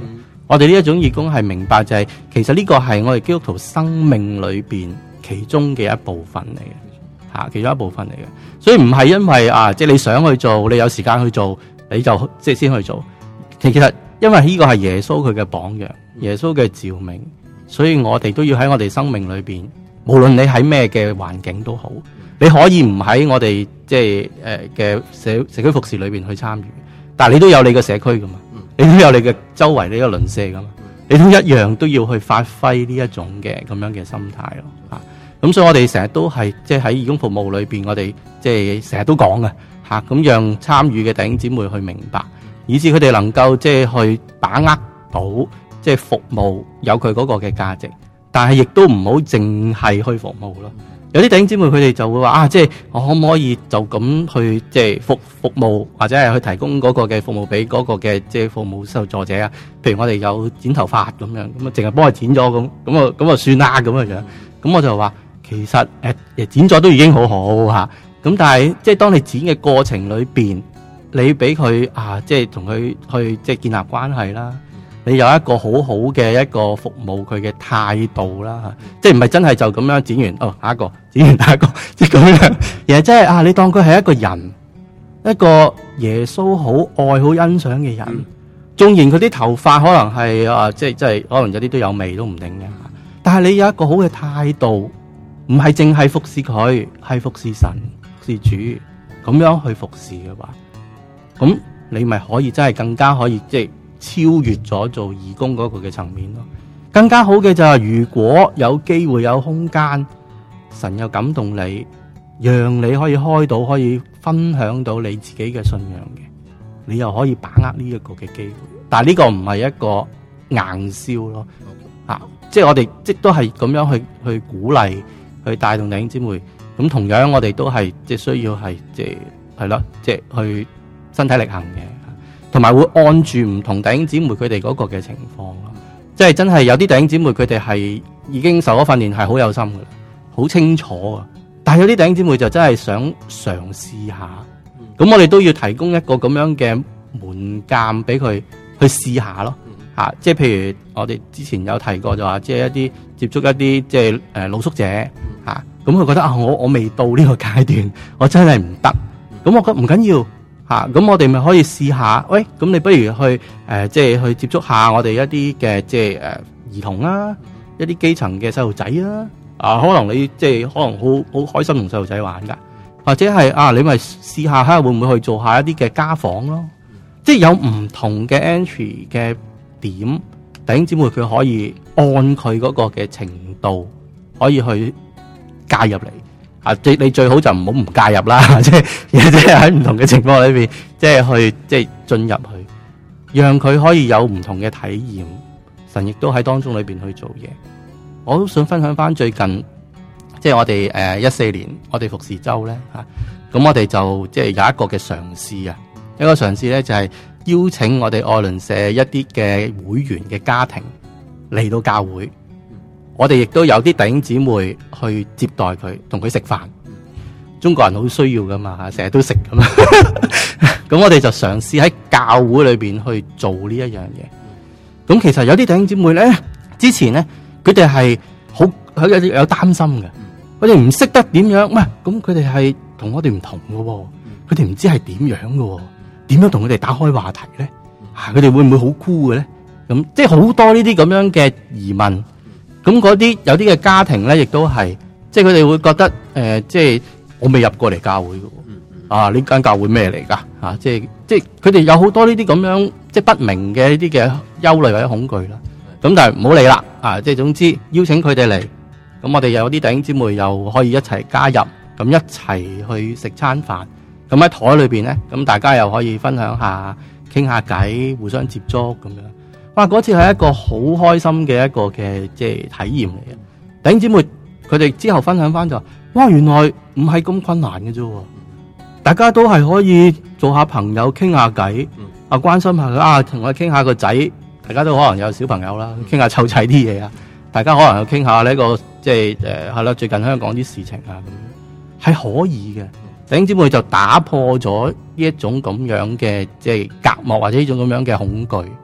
我哋呢一種義工係明白就係、是、其實呢個係我哋基督徒生命裏邊其中嘅一部分嚟嘅，嚇，其中一部分嚟嘅。所以唔係因為啊，即係你想去做，你有時間去做，你就即係先去做。其實因為呢個係耶穌佢嘅榜樣，耶穌嘅召命，所以我哋都要喺我哋生命裏邊，無論你喺咩嘅環境都好，你可以唔喺我哋即係誒嘅社社區服侍裏邊去參與，但係你都有你嘅社區噶嘛，你都有你嘅周圍呢個鄰舍噶嘛，你都一樣都要去發揮呢一種嘅咁樣嘅心態咯嚇。咁所以我哋成日都係即係喺義工服務裏邊，我哋即係成日都講嘅嚇，咁讓參與嘅弟兄姊妹去明白，以致佢哋能夠即係去把握到即係服務有佢嗰個嘅價值，但係亦都唔好淨係去服務咯。有啲弟兄姊妹佢哋就會話啊，即係我可唔可以就咁去即係服服務，或者係去提供嗰個嘅服務俾嗰個嘅即係服務受助者啊？譬如我哋有剪頭髮咁樣，咁啊淨係幫佢剪咗咁，咁啊咁啊算啦咁嘅樣。咁我就話其實誒誒剪咗都已經好好嚇。咁但係即係當你剪嘅過程裏邊，你俾佢啊，即係同佢去即係建立關係啦。你有一個好好嘅一個服務佢嘅態度啦，即係唔係真係就咁樣剪完哦，下一個剪完下一個，即係咁樣，而係真係啊，你當佢係一個人，一個耶穌好愛好欣賞嘅人。縱然佢啲頭髮可能係啊，即係即係可能有啲都有味都唔定嘅，但係你有一個好嘅態度，唔係淨係服侍佢，係服侍神、服侍主，咁樣去服侍嘅話，咁你咪可以真係更加可以即係超越咗做義工嗰個嘅層面咯。更加好嘅就係如果有機會有空間，神又感動你，讓你可以開到可以分享到你自己嘅信仰嘅，你又可以把握呢一個嘅機會。但係呢個唔係一個硬銷咯，啊，即係我哋即都係咁樣去去鼓勵去帶動弟兄姊妹。咁同樣我哋都係即係需要係即係係咯，即係去身體力行嘅。同埋會按住唔同弟兄姊妹佢哋嗰個嘅情況咯，即係真係有啲弟兄姊妹佢哋係已經受咗訓練，係好有心噶啦，好清楚啊。但係有啲弟兄姊妹就真係想嘗試下，咁我哋都要提供一個咁樣嘅門檻俾佢去試下咯，吓、啊，即係譬如我哋之前有提過就話，即係一啲接觸一啲即係誒露宿者吓，咁佢覺得啊，我我未到呢個階段，我真係唔得，咁我覺得唔緊要。吓，咁、啊、我哋咪可以試下，喂，咁你不如去誒、呃，即係去接觸下我哋一啲嘅即係誒、呃、兒童啊，一啲基層嘅細路仔啊，啊，可能你即係可能好好開心同細路仔玩噶，或者係啊，你咪試下睇下會唔會去做下一啲嘅家訪咯，即係有唔同嘅 entry 嘅點，弟兄姊妹佢可以按佢嗰個嘅程度，可以去介入嚟。啊！即你最好就唔好唔介入啦，即係即係喺唔同嘅情況裏邊，即係去即係進入去，讓佢可以有唔同嘅體驗。神亦都喺當中裏邊去做嘢。我都想分享翻最近，即係我哋誒一四年我哋服侍周咧吓，咁我哋就即係有一個嘅嘗試啊，一個嘗試咧就係邀請我哋愛鄰舍一啲嘅會員嘅家庭嚟到教會。我哋亦都有啲弟兄姊妹去接待佢，同佢食飯。中國人好需要噶嘛，成日都食噶嘛。咁我哋就嘗試喺教會裏邊去做呢一樣嘢。咁其實有啲弟兄姊妹咧，之前咧佢哋係好佢有有擔心嘅，佢哋唔識得點樣，唔係咁佢哋係同我哋唔同嘅，佢哋唔知係點樣嘅，點樣同佢哋打開話題咧？啊，佢哋會唔會好酷嘅咧？咁即係好多呢啲咁樣嘅疑問。咁嗰啲有啲嘅家庭咧，亦都係，即係佢哋會覺得，誒、呃，即係我未入過嚟教會嘅，啊，呢間教會咩嚟噶？啊，即係即係佢哋有好多呢啲咁樣，即係不明嘅呢啲嘅憂慮或者恐懼啦。咁但係唔好理啦，啊，即係總之邀請佢哋嚟，咁我哋有啲弟兄姊妹又可以一齊加入，咁一齊去食餐飯，咁喺台裏邊咧，咁大家又可以分享下，傾下偈，互相接觸咁樣。哇！嗰次係一個好開心嘅一個嘅即係體驗嚟嘅，弟兄姊妹佢哋之後分享翻就，哇！原來唔係咁困難嘅啫，大家都係可以做下朋友，傾下偈，啊關心下佢啊，同我傾下個仔，大家都可能有小朋友啦，傾下湊仔啲嘢啊，大家可能又傾下呢個即係誒係啦，最近香港啲事情啊咁樣，係可以嘅。弟兄姊妹就打破咗呢一種咁樣嘅即係隔膜或者呢種咁樣嘅恐懼。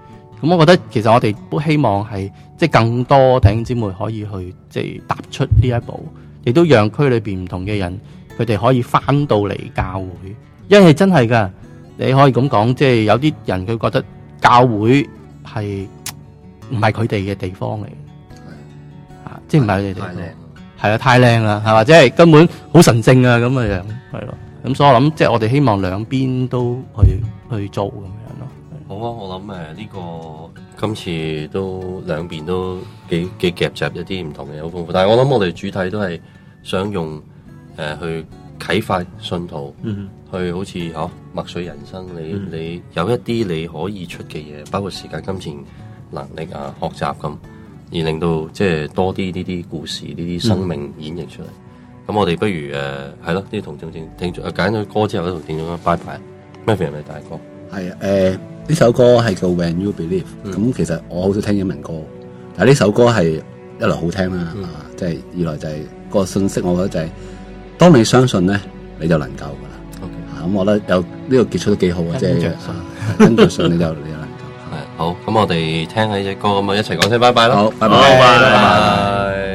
咁我覺得其實我哋都希望係即係更多弟兄姊妹可以去即係踏出呢一步，亦都讓區裏邊唔同嘅人佢哋可以翻到嚟教會，因為真係㗎，你可以咁講，即係有啲人佢覺得教會係唔係佢哋嘅地方嚟，啊，即係唔係佢哋地方，係啊，太靚啦，係嘛，即係根本好神聖啊咁嘅樣，係咯，咁所以我諗即係我哋希望兩邊都去去做咁樣咯。 好啊，我諗誒呢個今次都兩邊都幾幾夾雜一啲唔同嘅好豐富，但係我諗我哋主體都係想用誒、呃、去啟發信徒，嗯、去好似嗬墨水人生，你、嗯、你有一啲你可以出嘅嘢，包括時間、金錢、能力啊、學習咁，而令到即係多啲呢啲故事、呢啲生命演繹出嚟。咁、嗯、我哋不如誒係咯，呢啲同正正聽眾揀咗歌之後，同聽眾拜拜。Matthew 係咪大哥？係啊，誒呢首歌係叫 When You Believe。咁、嗯、其實我好少聽英文歌，但係呢首歌係一來好聽啦，嗯、啊，即係二來就係、是、個信息，我覺得就係、是、當你相信咧，你就能夠噶啦。咁、okay. 啊、我覺得有呢、這個結束都幾好啊，即係跟住信你就你就能夠。係好，咁我哋聽下呢隻歌，咁啊一齊講聲拜拜啦。好，拜拜，拜拜。拜拜。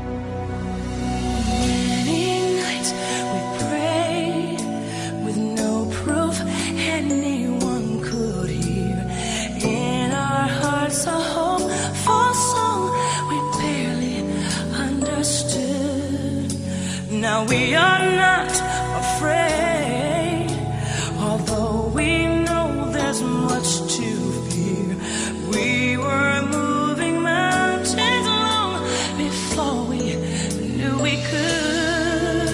Now we are not afraid, although we know there's much to fear. We were moving mountains long before we knew we could.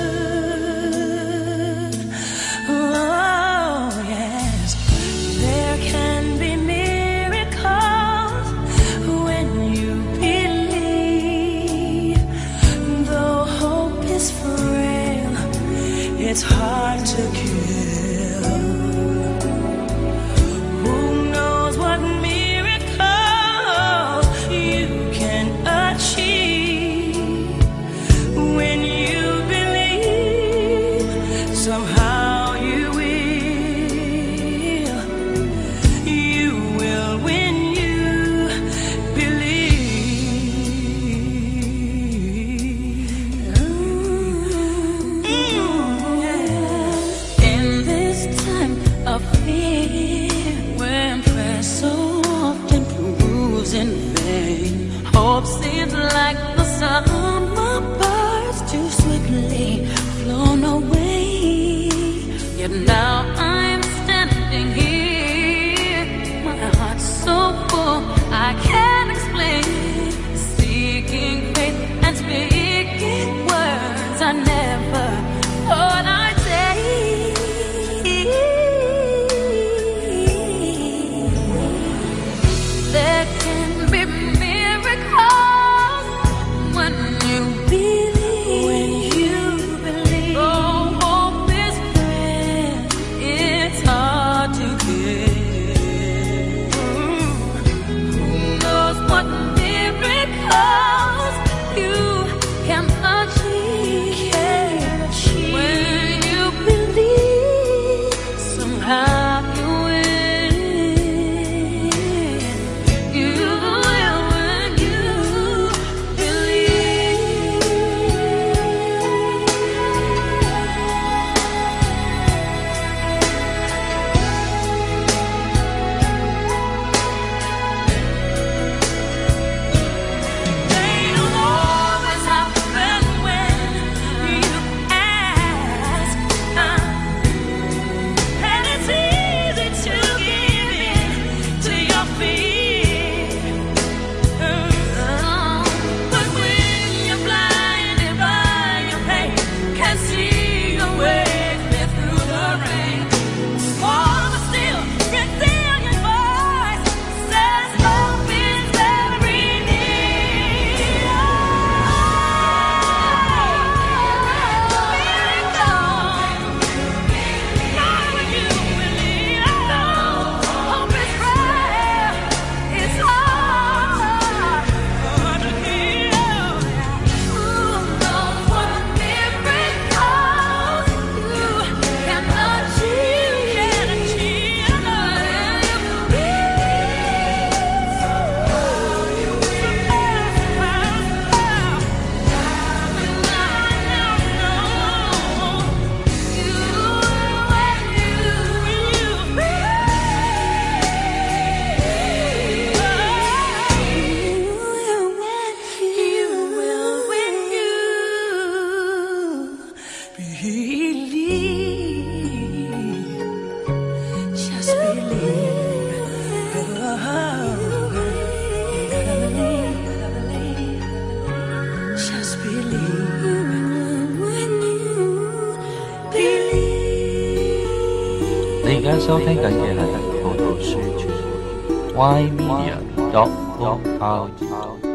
Oh yes, there can be miracles when you believe, though hope is frail, it's hard to kill. Who knows what miracle you can achieve when you believe, somehow you will, you will when you believe. In this time of fear, when prayer so often proves in vain, hope seems like the summer birds too swiftly flown away. Yet now I'm standing here, my heart's so full I can't explain, seeking faith and speaking words I never thought I'd say. There can be miracles when you believe. When you believe. Oh, hope is frail, it's hard to get. Who knows 家收聽緊嘅係葡萄樹傳媒 Y Media dot O R G。